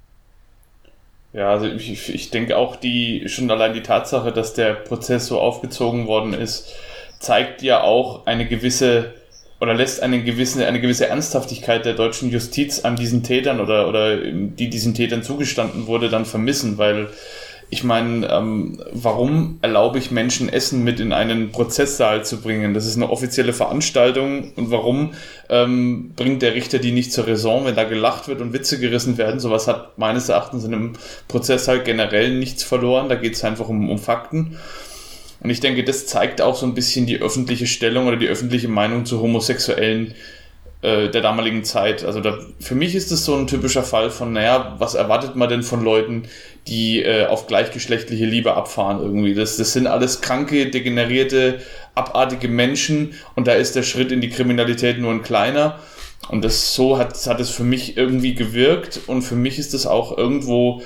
Ja, also ich denke auch, schon allein die Tatsache, dass der Prozess so aufgezogen worden ist, zeigt ja auch eine gewisse Ernsthaftigkeit der deutschen Justiz an diesen Tätern oder die diesen Tätern zugestanden wurde, dann vermissen, weil ich meine, warum erlaube ich Menschen, Essen mit in einen Prozesssaal zu bringen? Das ist eine offizielle Veranstaltung. Und warum bringt der Richter die nicht zur Raison, wenn da gelacht wird und Witze gerissen werden? Sowas hat meines Erachtens in einem Prozesssaal generell nichts verloren. Da geht es einfach um Fakten. Und ich denke, das zeigt auch so ein bisschen die öffentliche Stellung oder die öffentliche Meinung zu Homosexuellen der damaligen Zeit. Also für mich ist es so ein typischer Fall von, was erwartet man denn von Leuten, die auf gleichgeschlechtliche Liebe abfahren irgendwie. Das sind alles kranke, degenerierte, abartige Menschen und da ist der Schritt in die Kriminalität nur ein kleiner. Und so hat es für mich irgendwie gewirkt und für mich ist es auch irgendwo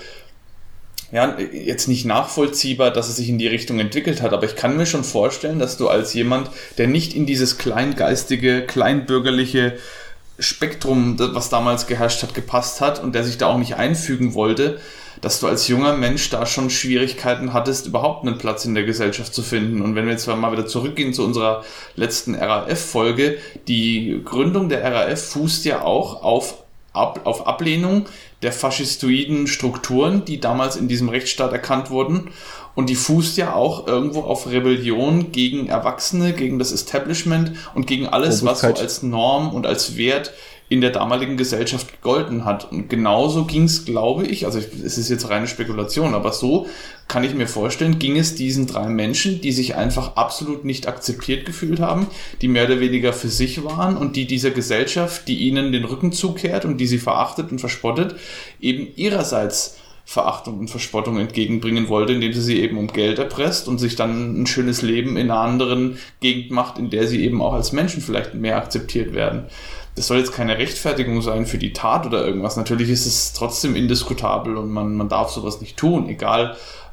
jetzt nicht nachvollziehbar, dass es sich in die Richtung entwickelt hat, aber ich kann mir schon vorstellen, dass du als jemand, der nicht in dieses kleingeistige, kleinbürgerliche Spektrum, was damals geherrscht hat, gepasst hat und der sich da auch nicht einfügen wollte, dass du als junger Mensch da schon Schwierigkeiten hattest, überhaupt einen Platz in der Gesellschaft zu finden. Und wenn wir jetzt mal wieder zurückgehen zu unserer letzten RAF-Folge, die Gründung der RAF fußt ja auch auf Ablehnung der faschistoiden Strukturen, die damals in diesem Rechtsstaat erkannt wurden. Und die fußt ja auch irgendwo auf Rebellion gegen Erwachsene, gegen das Establishment und gegen alles, was so als Norm und als Wert in der damaligen Gesellschaft gegolten hat. Und genauso ging es, glaube ich, also es ist jetzt reine Spekulation, aber so kann ich mir vorstellen, ging es diesen 3 Menschen, die sich einfach absolut nicht akzeptiert gefühlt haben, die mehr oder weniger für sich waren und die dieser Gesellschaft, die ihnen den Rücken zukehrt und die sie verachtet und verspottet, eben ihrerseits Verachtung und Verspottung entgegenbringen wollte, indem sie eben um Geld erpresst und sich dann ein schönes Leben in einer anderen Gegend macht, in der sie eben auch als Menschen vielleicht mehr akzeptiert werden. Das soll jetzt keine Rechtfertigung sein für die Tat oder irgendwas. Natürlich ist es trotzdem indiskutabel und man darf sowas nicht tun, egal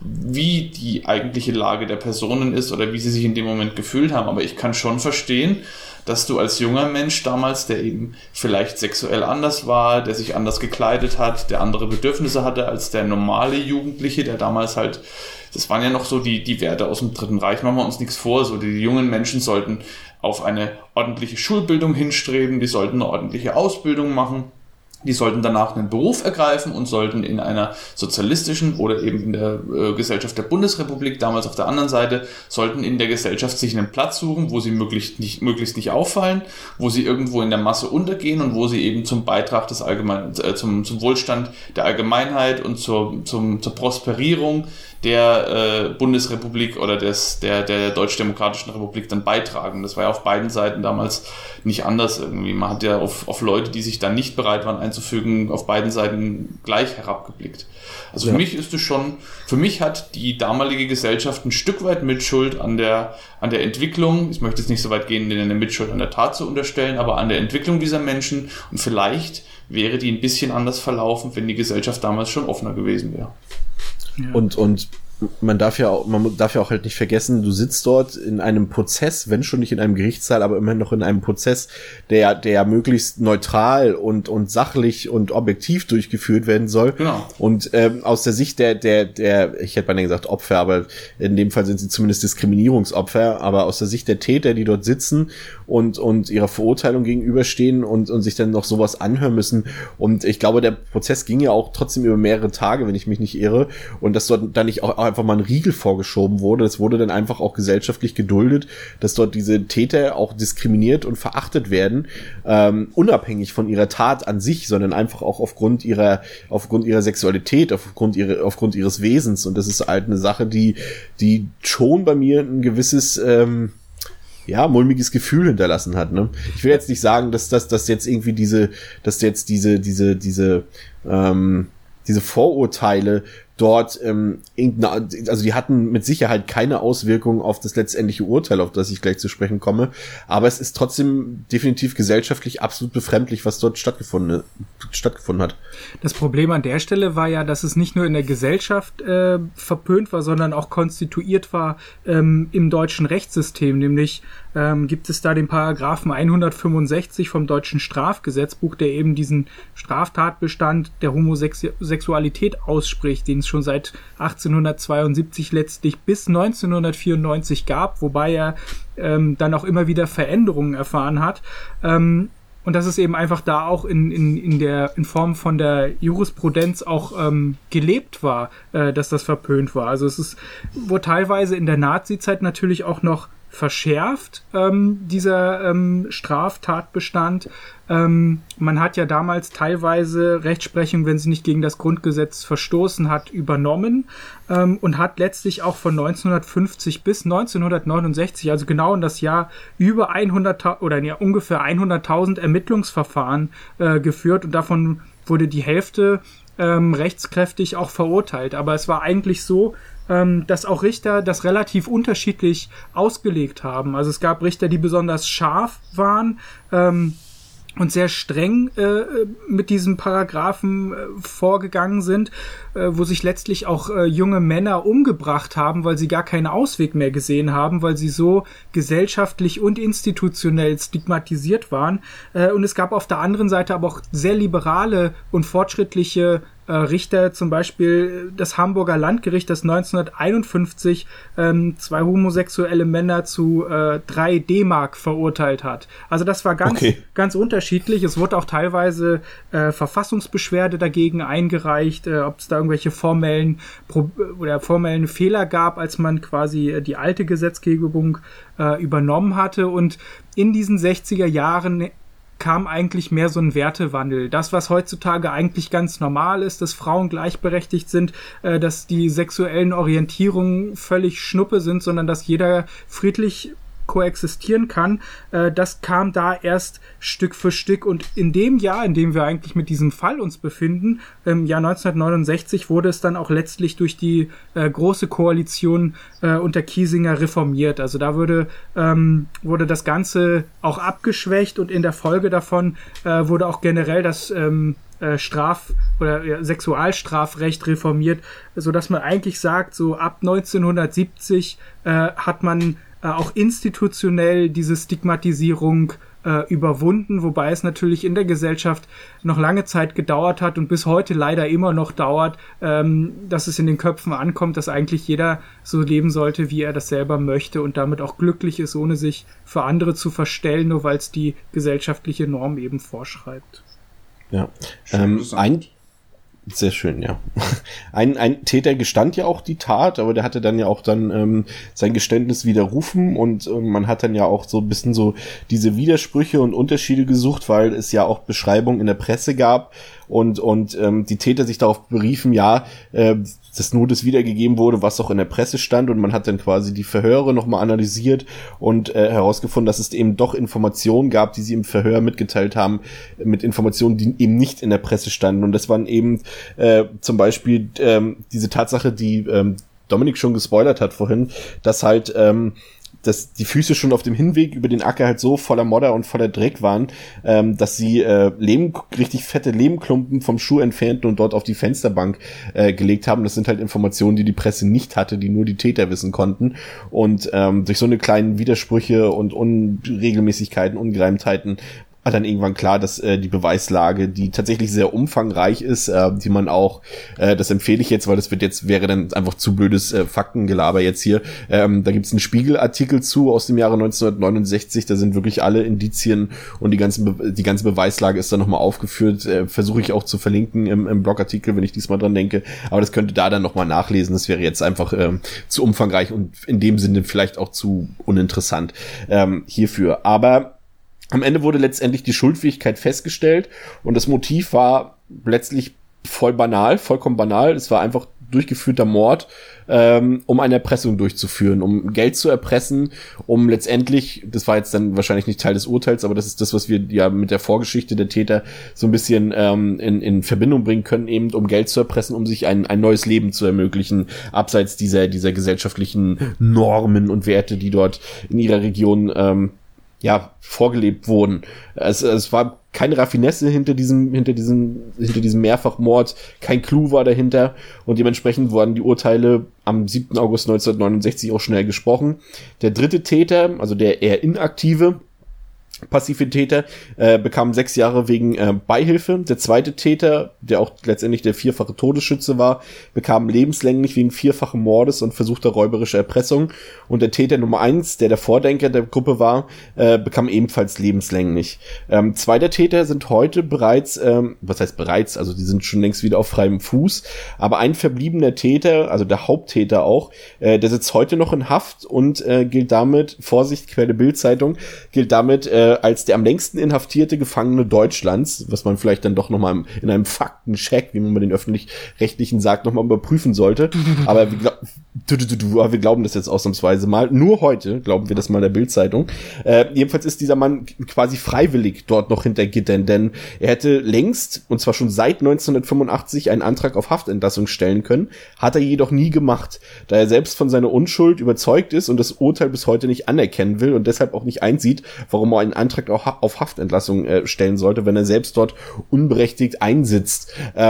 wie die eigentliche Lage der Personen ist oder wie sie sich in dem Moment gefühlt haben. Aber ich kann schon verstehen, dass du als junger Mensch damals, der eben vielleicht sexuell anders war, der sich anders gekleidet hat, der andere Bedürfnisse hatte als der normale Jugendliche, der damals halt, das waren ja noch so die Werte aus dem Dritten Reich, machen wir uns nichts vor, so die jungen Menschen sollten auf eine ordentliche Schulbildung hinstreben, die sollten eine ordentliche Ausbildung machen, die sollten danach einen Beruf ergreifen und sollten in einer sozialistischen oder eben in der Gesellschaft der Bundesrepublik, damals auf der anderen Seite, sollten in der Gesellschaft sich einen Platz suchen, wo sie möglichst nicht auffallen, wo sie irgendwo in der Masse untergehen und wo sie eben zum Beitrag des zum Wohlstand der Allgemeinheit und zur Prosperierung der Bundesrepublik oder der Deutsch-Demokratischen Republik dann beitragen. Das war ja auf beiden Seiten damals nicht anders irgendwie. Man hat ja auf Leute, die sich dann nicht bereit waren einzufügen, auf beiden Seiten gleich herabgeblickt. Also für mich ist es schon, für mich hat die damalige Gesellschaft ein Stück weit Mitschuld an der Entwicklung. Ich möchte jetzt nicht so weit gehen, denen eine Mitschuld an der Tat zu unterstellen, aber an der Entwicklung dieser Menschen, und vielleicht wäre die ein bisschen anders verlaufen, wenn die Gesellschaft damals schon offener gewesen wäre. Ja. Und man darf ja auch halt nicht vergessen, du sitzt dort in einem Prozess, wenn schon nicht in einem Gerichtssaal, aber immerhin noch in einem Prozess, der möglichst neutral und sachlich und objektiv durchgeführt werden soll. Genau. Und aus der Sicht der ich hätte beinahe gesagt Opfer, aber in dem Fall sind sie zumindest Diskriminierungsopfer, aber aus der Sicht der Täter, die dort sitzen und ihrer Verurteilung gegenüberstehen und sich dann noch sowas anhören müssen. Und ich glaube, der Prozess ging ja auch trotzdem über mehrere Tage, wenn ich mich nicht irre, und dass dort dann nicht auch einfach mal ein Riegel vorgeschoben wurde. Es wurde dann einfach auch gesellschaftlich geduldet, dass dort diese Täter auch diskriminiert und verachtet werden, unabhängig von ihrer Tat an sich, sondern einfach auch aufgrund ihrer Sexualität, aufgrund ihres Wesens. Und das ist halt eine Sache, die schon bei mir ein gewisses mulmiges Gefühl hinterlassen hat, ne? Ich will jetzt nicht sagen, dass jetzt irgendwie diese Vorurteile dort also die hatten mit Sicherheit keine Auswirkungen auf das letztendliche Urteil, auf das ich gleich zu sprechen komme, aber es ist trotzdem definitiv gesellschaftlich absolut befremdlich, was dort stattgefunden hat. Das Problem an der Stelle war ja, dass es nicht nur in der Gesellschaft verpönt war, sondern auch konstituiert war im deutschen Rechtssystem, nämlich gibt es da den Paragraphen 165 vom deutschen Strafgesetzbuch, der eben diesen Straftatbestand der Homosexualität ausspricht, den es schon seit 1872 letztlich bis 1994 gab, wobei er dann auch immer wieder Veränderungen erfahren hat. Und dass es eben einfach da auch in Form von der Jurisprudenz auch gelebt war, dass das verpönt war. Also es wurde teilweise in der Nazizeit natürlich auch noch verschärft, dieser Straftatbestand. Man hat ja damals teilweise Rechtsprechung, wenn sie nicht gegen das Grundgesetz verstoßen hat, übernommen und hat letztlich auch von 1950 bis 1969, also genau in das Jahr, über 100.000 oder ungefähr 100.000 Ermittlungsverfahren geführt, und davon wurde die Hälfte rechtskräftig auch verurteilt. Aber es war eigentlich so, dass auch Richter das relativ unterschiedlich ausgelegt haben. Also es gab Richter, die besonders scharf waren und sehr streng mit diesem Paragraphen vorgegangen sind, wo sich letztlich auch junge Männer umgebracht haben, weil sie gar keinen Ausweg mehr gesehen haben, weil sie so gesellschaftlich und institutionell stigmatisiert waren. Und es gab auf der anderen Seite aber auch sehr liberale und fortschrittliche Richter, zum Beispiel das Hamburger Landgericht, das 1951 zwei homosexuelle Männer zu 3 D-Mark verurteilt hat. Also das war ganz unterschiedlich. Es wurde auch teilweise Verfassungsbeschwerde dagegen eingereicht, ob es da irgendwelche formellen Fehler gab, als man quasi die alte Gesetzgebung übernommen hatte. Und in diesen 60er Jahren kam eigentlich mehr so ein Wertewandel. Das, was heutzutage eigentlich ganz normal ist, dass Frauen gleichberechtigt sind, dass die sexuellen Orientierungen völlig Schnuppe sind, sondern dass jeder friedlich koexistieren kann, das kam da erst Stück für Stück. Und in dem Jahr, in dem wir eigentlich mit diesem Fall uns befinden, im Jahr 1969, wurde es dann auch letztlich durch die Große Koalition unter Kiesinger reformiert. Also da wurde das Ganze auch abgeschwächt, und in der Folge davon wurde auch generell das Sexualstrafrecht reformiert, sodass man eigentlich sagt, so ab 1970 hat man auch institutionell diese Stigmatisierung überwunden, wobei es natürlich in der Gesellschaft noch lange Zeit gedauert hat und bis heute leider immer noch dauert, dass es in den Köpfen ankommt, dass eigentlich jeder so leben sollte, wie er das selber möchte und damit auch glücklich ist, ohne sich für andere zu verstellen, nur weil es die gesellschaftliche Norm eben vorschreibt. Ja, sehr schön, ja. Ein Täter gestand ja auch die Tat, aber der hatte dann ja auch sein Geständnis widerrufen, und man hat dann ja auch so ein bisschen so diese Widersprüche und Unterschiede gesucht, weil es ja auch Beschreibungen in der Presse gab und die Täter sich darauf beriefen, dass nur das wiedergegeben wurde, was auch in der Presse stand, und man hat dann quasi die Verhöre nochmal analysiert und herausgefunden, dass es eben doch Informationen gab, die sie im Verhör mitgeteilt haben, mit Informationen, die eben nicht in der Presse standen, und das waren eben zum Beispiel diese Tatsache, die Dominik schon gespoilert hat vorhin, dass halt dass die Füße schon auf dem Hinweg über den Acker halt so voller Modder und voller Dreck waren, dass sie richtig fette Lehmklumpen vom Schuh entfernten und dort auf die Fensterbank gelegt haben. Das sind halt Informationen, die die Presse nicht hatte, die nur die Täter wissen konnten. Und durch so eine kleinen Widersprüche und Unregelmäßigkeiten, Ungereimtheiten war dann irgendwann klar, dass die Beweislage, die tatsächlich sehr umfangreich ist, die man auch, das empfehle ich jetzt, weil wäre dann einfach zu blödes Faktengelaber jetzt hier. Da gibt's einen Spiegelartikel zu aus dem Jahre 1969, da sind wirklich alle Indizien und die ganze Beweislage ist da nochmal aufgeführt. Versuche ich auch zu verlinken im Blogartikel, wenn ich diesmal dran denke. Aber das könnt ihr da dann nochmal nachlesen. Das wäre jetzt einfach zu umfangreich und in dem Sinne vielleicht auch zu uninteressant hierfür. Aber am Ende wurde letztendlich die Schuldfähigkeit festgestellt und das Motiv war letztlich vollkommen banal. Es war einfach durchgeführter Mord, um eine Erpressung durchzuführen, um Geld zu erpressen, um letztendlich, das war jetzt dann wahrscheinlich nicht Teil des Urteils, aber das ist das, was wir ja mit der Vorgeschichte der Täter so ein bisschen in Verbindung bringen können, eben um Geld zu erpressen, um sich ein neues Leben zu ermöglichen, abseits dieser gesellschaftlichen Normen und Werte, die dort in ihrer Region vorgelebt wurden. Es war keine Raffinesse hinter diesem Mehrfachmord, kein Clou war dahinter und dementsprechend wurden die Urteile am 7. August 1969 auch schnell gesprochen. Der dritte Täter, also der eher inaktive passive Täter, bekam 6 Jahre wegen Beihilfe. Der zweite Täter, der auch letztendlich der 4-fache Todesschütze war, bekam lebenslänglich wegen 4-fachen Mordes und versuchter räuberischer Erpressung. Und der Täter Nummer 1, der Vordenker der Gruppe war, bekam ebenfalls lebenslänglich. 2 der Täter sind heute bereits, was heißt bereits, also die sind schon längst wieder auf freiem Fuß, aber ein verbliebener Täter, also der Haupttäter auch, der sitzt heute noch in Haft und gilt damit, Vorsicht, Quelle Bild-Zeitung, gilt damit als der am längsten inhaftierte Gefangene Deutschlands, was man vielleicht dann doch nochmal in einem Faktencheck, wie man bei den Öffentlich-Rechtlichen sagt, nochmal überprüfen sollte. Aber wir glauben das jetzt ausnahmsweise mal. Nur heute glauben wir das mal der Bild-Zeitung. Jedenfalls ist dieser Mann quasi freiwillig dort noch hinter Gittern, denn er hätte längst, und zwar schon seit 1985, einen Antrag auf Haftentlassung stellen können, hat er jedoch nie gemacht, da er selbst von seiner Unschuld überzeugt ist und das Urteil bis heute nicht anerkennen will und deshalb auch nicht einsieht, warum er einen Antrag auf Haftentlassung stellen sollte, wenn er selbst dort unberechtigt einsitzt.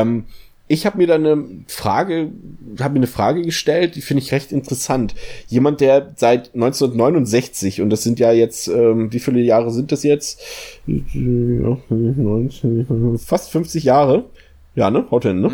Ich habe mir dann eine Frage gestellt, die finde ich recht interessant. Jemand, der seit 1969, und das sind ja jetzt, wie viele Jahre sind das jetzt? Fast 50 Jahre. Ja, ne? Haut hin, ne?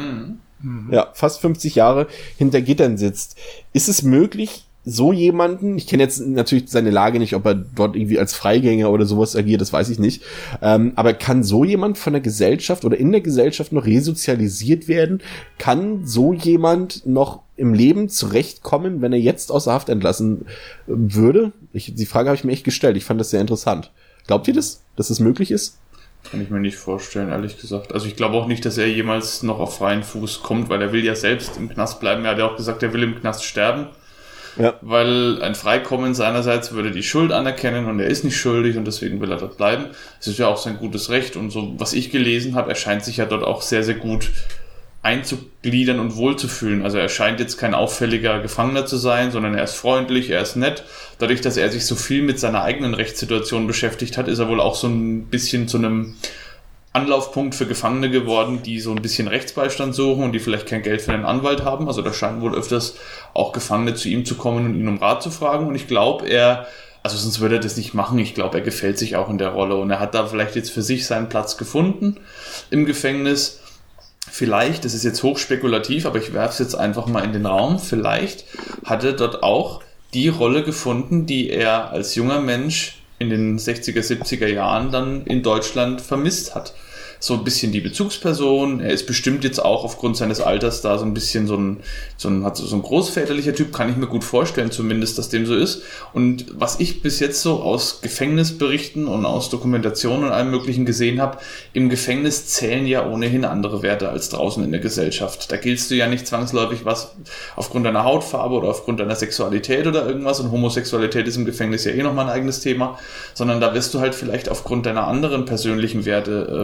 Ja, fast 50 Jahre hinter Gittern sitzt. Ist es möglich, so jemanden, ich kenne jetzt natürlich seine Lage nicht, ob er dort irgendwie als Freigänger oder sowas agiert, das weiß ich nicht, aber kann so jemand von der Gesellschaft oder in der Gesellschaft noch resozialisiert werden? Kann so jemand noch im Leben zurechtkommen, wenn er jetzt außer Haft entlassen würde? Die Frage habe ich mir echt gestellt, ich fand das sehr interessant. Glaubt ihr das, dass es möglich ist? Kann ich mir nicht vorstellen, ehrlich gesagt. Also ich glaube auch nicht, dass er jemals noch auf freien Fuß kommt, weil er will ja selbst im Knast bleiben. Er hat ja auch gesagt, er will im Knast sterben. Ja. Weil ein Freikommen seinerseits würde die Schuld anerkennen und er ist nicht schuldig und deswegen will er dort bleiben. Es ist ja auch sein gutes Recht und so, was ich gelesen habe, er scheint sich ja dort auch sehr, sehr gut einzugliedern und wohlzufühlen. Also er scheint jetzt kein auffälliger Gefangener zu sein, sondern er ist freundlich, er ist nett. Dadurch, dass er sich so viel mit seiner eigenen Rechtssituation beschäftigt hat, ist er wohl auch so ein bisschen zu einem Anlaufpunkt für Gefangene geworden, die so ein bisschen Rechtsbeistand suchen und die vielleicht kein Geld für einen Anwalt haben. Also da scheinen wohl öfters auch Gefangene zu ihm zu kommen und ihn um Rat zu fragen. Und ich glaube, also sonst würde er das nicht machen. Ich glaube, er gefällt sich auch in der Rolle und er hat da vielleicht jetzt für sich seinen Platz gefunden im Gefängnis. Vielleicht, das ist jetzt hochspekulativ, aber ich werfe es jetzt einfach mal in den Raum, vielleicht hat er dort auch die Rolle gefunden, die er als junger Mensch in den 60er, 70er Jahren dann in Deutschland vermisst hat. So ein bisschen die Bezugsperson. Er ist bestimmt jetzt auch aufgrund seines Alters da so ein bisschen so ein großväterlicher Typ, kann ich mir gut vorstellen zumindest, dass dem so ist. Und was ich bis jetzt so aus Gefängnisberichten und aus Dokumentationen und allem Möglichen gesehen habe, im Gefängnis zählen ja ohnehin andere Werte als draußen in der Gesellschaft. Da giltst du ja nicht zwangsläufig was aufgrund deiner Hautfarbe oder aufgrund deiner Sexualität oder irgendwas, und Homosexualität ist im Gefängnis ja nochmal ein eigenes Thema, sondern da wirst du halt vielleicht aufgrund deiner anderen persönlichen Werte geschätzt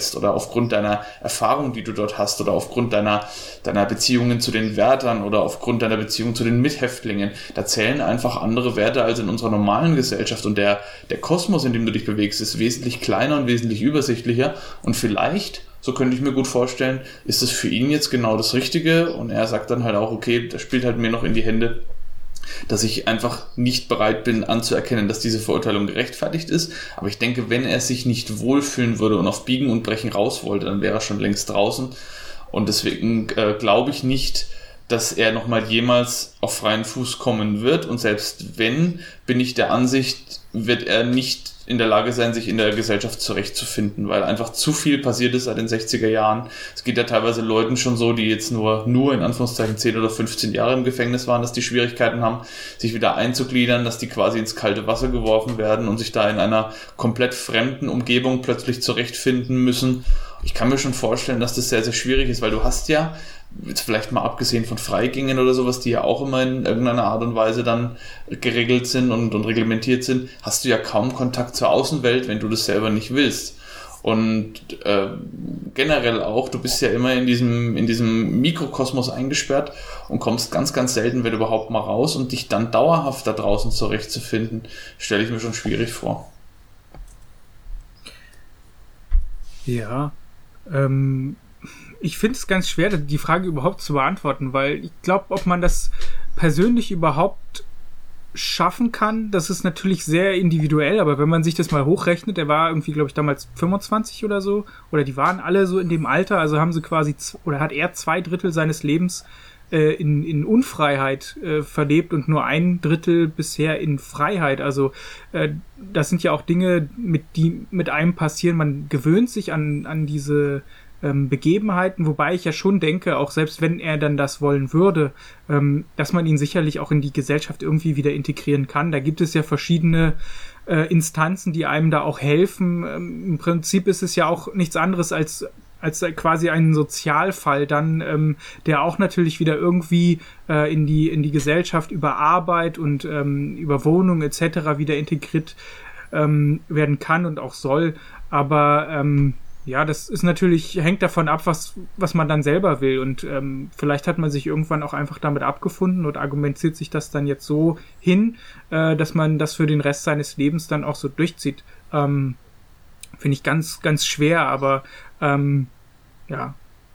aufwächst oder aufgrund deiner Erfahrung, die du dort hast oder aufgrund deiner Beziehungen zu den Wärtern oder aufgrund deiner Beziehung zu den Mithäftlingen, da zählen einfach andere Werte als in unserer normalen Gesellschaft und der Kosmos, in dem du dich bewegst, ist wesentlich kleiner und wesentlich übersichtlicher und vielleicht, so könnte ich mir gut vorstellen, ist es für ihn jetzt genau das Richtige und er sagt dann halt auch, okay, das spielt halt mir noch in die Hände, dass ich einfach nicht bereit bin anzuerkennen, dass diese Verurteilung gerechtfertigt ist. Aber ich denke, wenn er sich nicht wohlfühlen würde und auf Biegen und Brechen raus wollte, dann wäre er schon längst draußen. Und deswegen glaube ich nicht, dass er nochmal jemals auf freien Fuß kommen wird. Und selbst wenn, bin ich der Ansicht, wird er nicht in der Lage sein, sich in der Gesellschaft zurechtzufinden, weil einfach zu viel passiert ist seit den 60er Jahren. Es geht ja teilweise Leuten schon so, die jetzt nur in Anführungszeichen 10 oder 15 Jahre im Gefängnis waren, dass die Schwierigkeiten haben, sich wieder einzugliedern, dass die quasi ins kalte Wasser geworfen werden und sich da in einer komplett fremden Umgebung plötzlich zurechtfinden müssen. Ich kann mir schon vorstellen, dass das sehr, sehr schwierig ist, weil du hast ja, jetzt vielleicht mal abgesehen von Freigängen oder sowas, die ja auch immer in irgendeiner Art und Weise dann geregelt sind und reglementiert sind, hast du ja kaum Kontakt zur Außenwelt, wenn du das selber nicht willst. Und generell auch, du bist ja immer in diesem Mikrokosmos eingesperrt und kommst ganz, ganz selten, wenn überhaupt mal raus und dich dann dauerhaft da draußen zurechtzufinden, stelle ich mir schon schwierig vor. Ja, ich finde es ganz schwer, die Frage überhaupt zu beantworten, weil ich glaube, ob man das persönlich überhaupt schaffen kann, das ist natürlich sehr individuell, aber wenn man sich das mal hochrechnet, er war irgendwie, glaube ich, damals 25 oder so, oder die waren alle so in dem Alter, also haben sie quasi, oder hat er 2/3 seines Lebens in Unfreiheit verlebt und nur 1/3 bisher in Freiheit. Also das sind ja auch Dinge, die mit einem passieren. Man gewöhnt sich an diese Begebenheiten, wobei ich ja schon denke, auch selbst wenn er dann das wollen würde, dass man ihn sicherlich auch in die Gesellschaft irgendwie wieder integrieren kann. Da gibt es ja verschiedene Instanzen, die einem da auch helfen. Im Prinzip ist es ja auch nichts anderes als quasi ein Sozialfall dann, der auch natürlich wieder irgendwie in die Gesellschaft über Arbeit und über Wohnung etc. wieder integriert werden kann und auch soll. Aber ja, das ist natürlich, hängt davon ab, was man dann selber will. Und vielleicht hat man sich irgendwann auch einfach damit abgefunden und argumentiert sich das dann jetzt so hin, dass man das für den Rest seines Lebens dann auch so durchzieht. Finde ich ganz, ganz schwer, aber ja.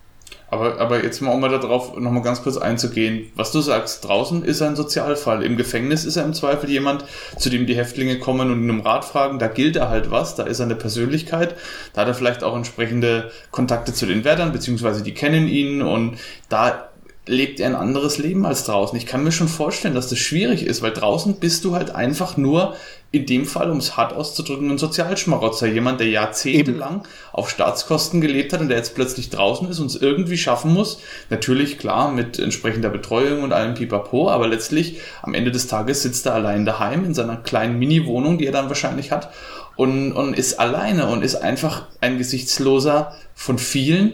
Aber jetzt mal, um mal darauf nochmal ganz kurz einzugehen. Was du sagst, draußen ist er ein Sozialfall. Im Gefängnis ist er im Zweifel jemand, zu dem die Häftlinge kommen und ihn um Rat fragen. Da gilt er halt was, da ist er eine Persönlichkeit. Da hat er vielleicht auch entsprechende Kontakte zu den Wärtern, beziehungsweise die kennen ihn und da lebt er ein anderes Leben als draußen. Ich kann mir schon vorstellen, dass das schwierig ist, weil draußen bist du halt einfach nur, in dem Fall, um es hart auszudrücken, ein Sozialschmarotzer. Jemand, der jahrzehntelang auf Staatskosten gelebt hat und der jetzt plötzlich draußen ist und es irgendwie schaffen muss. Natürlich, klar, mit entsprechender Betreuung und allem Pipapo, aber letztlich am Ende des Tages sitzt er allein daheim in seiner kleinen Mini-Wohnung, die er dann wahrscheinlich hat und ist alleine und ist einfach ein Gesichtsloser von vielen,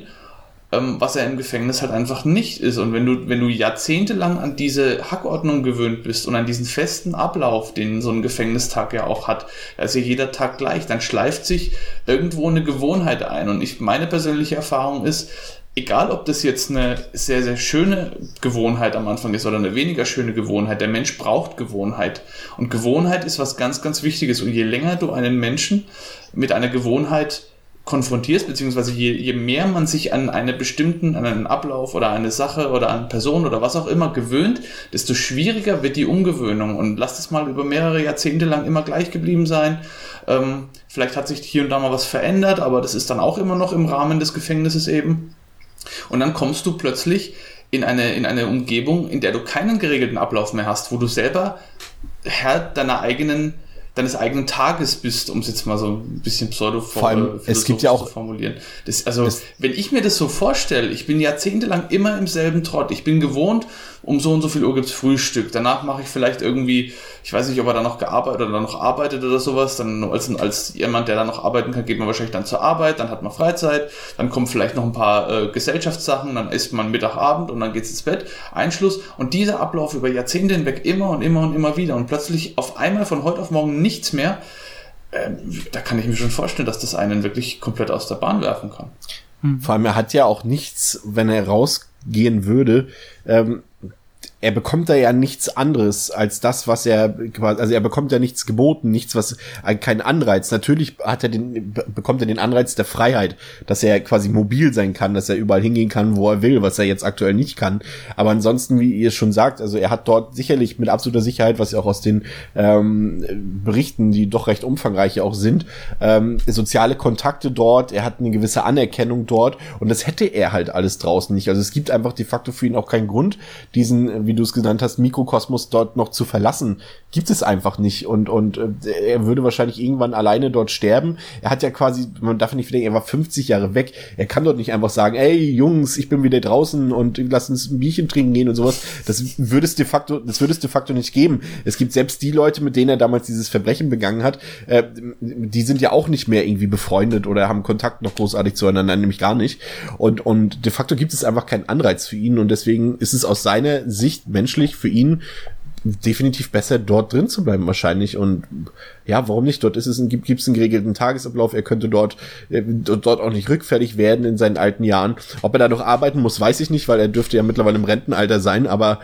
was er im Gefängnis halt einfach nicht ist. Und wenn du jahrzehntelang an diese Hackordnung gewöhnt bist und an diesen festen Ablauf, den so ein Gefängnistag ja auch hat, da ist ja jeder Tag gleich, dann schleift sich irgendwo eine Gewohnheit ein. Und meine persönliche Erfahrung ist, egal ob das jetzt eine sehr, sehr schöne Gewohnheit am Anfang ist oder eine weniger schöne Gewohnheit, der Mensch braucht Gewohnheit. Und Gewohnheit ist was ganz, ganz Wichtiges. Und je länger du einen Menschen mit einer Gewohnheit konfrontierst, beziehungsweise je mehr man sich an einen Ablauf oder eine Sache oder an Person oder was auch immer gewöhnt, desto schwieriger wird die Umgewöhnung und lass es mal über mehrere Jahrzehnte lang immer gleich geblieben sein. Vielleicht hat sich hier und da mal was verändert, aber das ist dann auch immer noch im Rahmen des Gefängnisses eben. Und dann kommst du plötzlich in eine Umgebung, in der du keinen geregelten Ablauf mehr hast, wo du selber Herr deines eigenen Tages bist, um es jetzt mal so ein bisschen pseudo-philosophisch zu formulieren. Wenn ich mir das so vorstelle, ich bin jahrzehntelang immer im selben Trott. Ich bin gewohnt, um so und so viel Uhr gibt's Frühstück. Danach mache ich vielleicht irgendwie, ich weiß nicht, ob er da noch gearbeitet oder noch arbeitet oder sowas. Dann als jemand, der da noch arbeiten kann, geht man wahrscheinlich dann zur Arbeit, dann hat man Freizeit, dann kommen vielleicht noch ein paar Gesellschaftssachen, dann isst man Mittagabend und dann geht's ins Bett, Einschluss. Und dieser Ablauf über Jahrzehnte hinweg immer und immer und immer wieder und plötzlich auf einmal von heute auf morgen nichts mehr, da kann ich mir schon vorstellen, dass das einen wirklich komplett aus der Bahn werfen kann. Vor allem, er hat ja auch nichts, wenn er rausgehen würde, er bekommt da ja nichts anderes als das, was er quasi, also er bekommt ja nichts geboten, nichts, was, keinen Anreiz. Natürlich bekommt er den Anreiz der Freiheit, dass er quasi mobil sein kann, dass er überall hingehen kann, wo er will, was er jetzt aktuell nicht kann. Aber ansonsten, wie ihr schon sagt, also er hat dort sicherlich mit absoluter Sicherheit, was ja auch aus den Berichten, die doch recht umfangreich auch sind, soziale Kontakte dort, er hat eine gewisse Anerkennung dort und das hätte er halt alles draußen nicht. Also es gibt einfach de facto für ihn auch keinen Grund, diesen, wie du es genannt hast, Mikrokosmos dort noch zu verlassen. Gibt es einfach nicht. Und er würde wahrscheinlich irgendwann alleine dort sterben. Er hat ja quasi, man darf nicht denken, er war 50 Jahre weg. Er kann dort nicht einfach sagen, ey Jungs, ich bin wieder draußen und lass uns ein Bierchen trinken gehen und sowas. Das würde es de facto nicht geben. Es gibt selbst die Leute, mit denen er damals dieses Verbrechen begangen hat, die sind ja auch nicht mehr irgendwie befreundet oder haben Kontakt noch großartig zueinander, nämlich gar nicht. Und de facto gibt es einfach keinen Anreiz für ihn und deswegen ist es aus seiner Sicht menschlich für ihn definitiv besser, dort drin zu bleiben wahrscheinlich. Und ja, warum nicht? Dort gibt es einen geregelten Tagesablauf. Er könnte dort auch nicht rückfällig werden in seinen alten Jahren. Ob er da noch arbeiten muss, weiß ich nicht, weil er dürfte ja mittlerweile im Rentenalter sein. Aber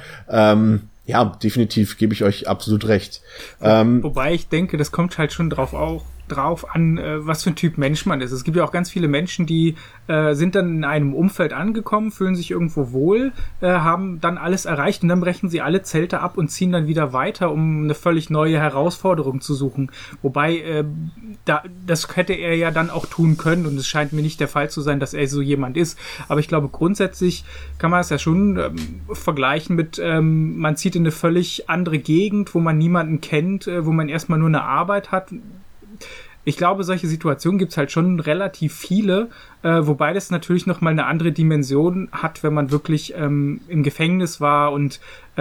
ja, definitiv gebe ich euch absolut recht. Wobei ich denke, das kommt halt schon drauf an, was für ein Typ Mensch man ist. Es gibt ja auch ganz viele Menschen, die sind dann in einem Umfeld angekommen, fühlen sich irgendwo wohl, haben dann alles erreicht und dann brechen sie alle Zelte ab und ziehen dann wieder weiter, um eine völlig neue Herausforderung zu suchen. Wobei, das hätte er ja dann auch tun können und es scheint mir nicht der Fall zu sein, dass er so jemand ist. Aber ich glaube, grundsätzlich kann man es ja schon vergleichen mit, man zieht in eine völlig andere Gegend, wo man niemanden kennt, wo man erstmal nur eine Arbeit hat. Ich glaube, solche Situationen gibt's halt schon relativ viele, wobei das natürlich nochmal eine andere Dimension hat, wenn man wirklich im Gefängnis war und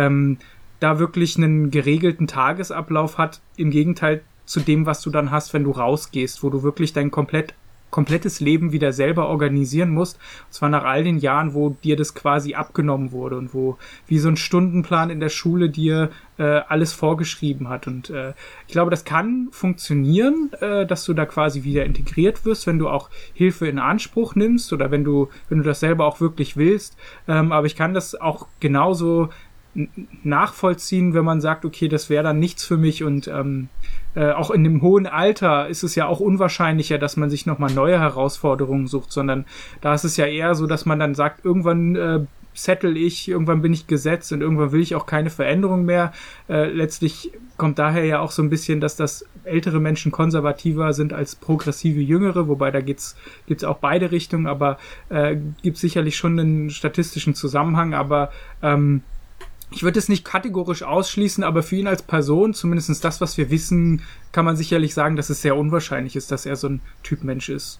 da wirklich einen geregelten Tagesablauf hat, im Gegenteil zu dem, was du dann hast, wenn du rausgehst, wo du wirklich dein komplettes Leben wieder selber organisieren musst, und zwar nach all den Jahren, wo dir das quasi abgenommen wurde und wo wie so ein Stundenplan in der Schule dir alles vorgeschrieben hat und ich glaube, das kann funktionieren, dass du da quasi wieder integriert wirst, wenn du auch Hilfe in Anspruch nimmst oder wenn du das selber auch wirklich willst, aber ich kann das auch genauso nachvollziehen, wenn man sagt, okay, das wäre dann nichts für mich und auch in dem hohen Alter ist es ja auch unwahrscheinlicher, dass man sich nochmal neue Herausforderungen sucht, sondern da ist es ja eher so, dass man dann sagt, irgendwann settle ich, irgendwann bin ich gesetzt und irgendwann will ich auch keine Veränderung mehr. Letztlich kommt daher ja auch so ein bisschen, dass das ältere Menschen konservativer sind als progressive Jüngere, wobei da gibt's auch beide Richtungen, aber gibt sicherlich schon einen statistischen Zusammenhang, aber ich würde es nicht kategorisch ausschließen, aber für ihn als Person, zumindest das, was wir wissen, kann man sicherlich sagen, dass es sehr unwahrscheinlich ist, dass er so ein Typ Mensch ist.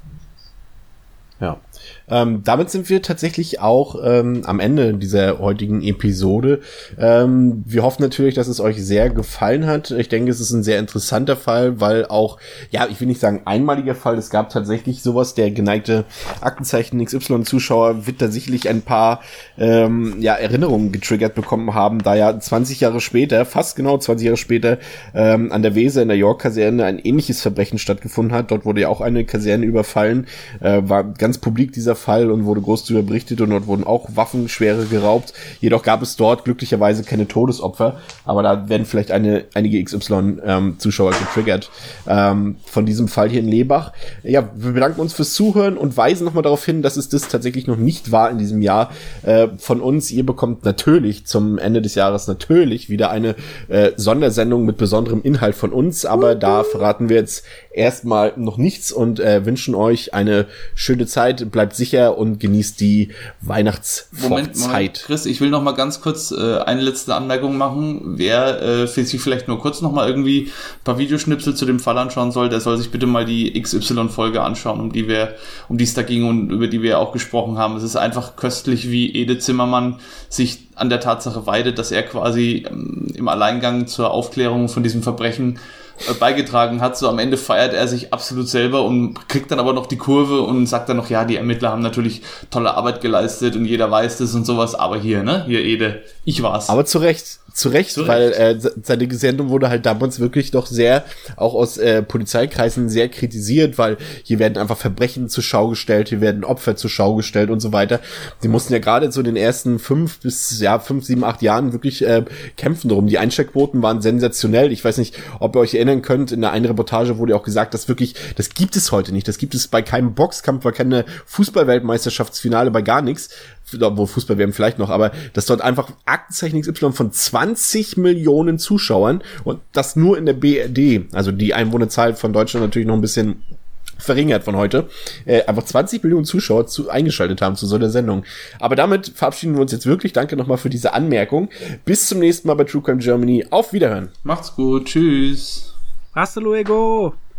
Ja, damit sind wir tatsächlich auch am Ende dieser heutigen Episode. Wir hoffen natürlich, dass es euch sehr gefallen hat. Ich denke, es ist ein sehr interessanter Fall, weil auch, ja, ich will nicht sagen einmaliger Fall, es gab tatsächlich sowas, der geneigte Aktenzeichen XY-Zuschauer wird da sicherlich ein paar Erinnerungen getriggert bekommen haben, da ja 20 Jahre später, fast genau 20 Jahre später, an der Weser in der York-Kaserne ein ähnliches Verbrechen stattgefunden hat. Dort wurde ja auch eine Kaserne überfallen, war ganz publik dieser Fall und wurde groß darüber berichtet und dort wurden auch Waffenschwere geraubt. Jedoch gab es dort glücklicherweise keine Todesopfer, aber da werden vielleicht einige XY-Zuschauer getriggert von diesem Fall hier in Lebach. Ja, wir bedanken uns fürs Zuhören und weisen nochmal darauf hin, dass es das tatsächlich noch nicht war in diesem Jahr von uns. Ihr bekommt natürlich zum Ende des Jahres natürlich wieder eine Sondersendung mit besonderem Inhalt von uns, aber da verraten wir jetzt erstmal noch nichts und wünschen euch eine schöne Zeit. Bleibt sicher und genießt die Weihnachtsvorzeit. Moment, Chris, ich will noch mal ganz kurz eine letzte Anmerkung machen. Wer sich vielleicht nur kurz noch mal irgendwie ein paar Videoschnipsel zu dem Fall anschauen soll, der soll sich bitte mal die XY-Folge anschauen, um die es da ging und über die wir auch gesprochen haben. Es ist einfach köstlich, wie Ede Zimmermann sich an der Tatsache weidet, dass er quasi im Alleingang zur Aufklärung von diesem Verbrechen beigetragen hat. So am Ende feiert er sich absolut selber und kriegt dann aber noch die Kurve und sagt dann noch, ja, die Ermittler haben natürlich tolle Arbeit geleistet und jeder weiß das und sowas, aber hier Ede, ich war's. Aber zu Recht, Zu Recht, weil seine Sendung wurde halt damals wirklich doch sehr, auch aus Polizeikreisen sehr kritisiert, weil hier werden einfach Verbrechen zur Schau gestellt, hier werden Opfer zur Schau gestellt und so weiter. Die mussten ja gerade so in den ersten 5, 7, 8 Jahren wirklich kämpfen darum. Die Einsteckquoten waren sensationell. Ich weiß nicht, ob ihr euch erinnern könnt, in der einen Reportage wurde ja auch gesagt, dass wirklich, das gibt es heute nicht. Das gibt es bei keinem Boxkampf, bei keiner Fußball-Weltmeisterschaftsfinale, bei gar nichts. Obwohl Fußball wären vielleicht noch, aber dass dort einfach Aktenzeichen XY von 20 Millionen Zuschauern und das nur in der BRD, also die Einwohnerzahl von Deutschland natürlich noch ein bisschen verringert von heute, einfach 20 Millionen Zuschauer eingeschaltet haben zu so einer Sendung. Aber damit verabschieden wir uns jetzt wirklich. Danke nochmal für diese Anmerkung. Bis zum nächsten Mal bei True Crime Germany. Auf Wiederhören. Macht's gut. Tschüss. Hasta luego.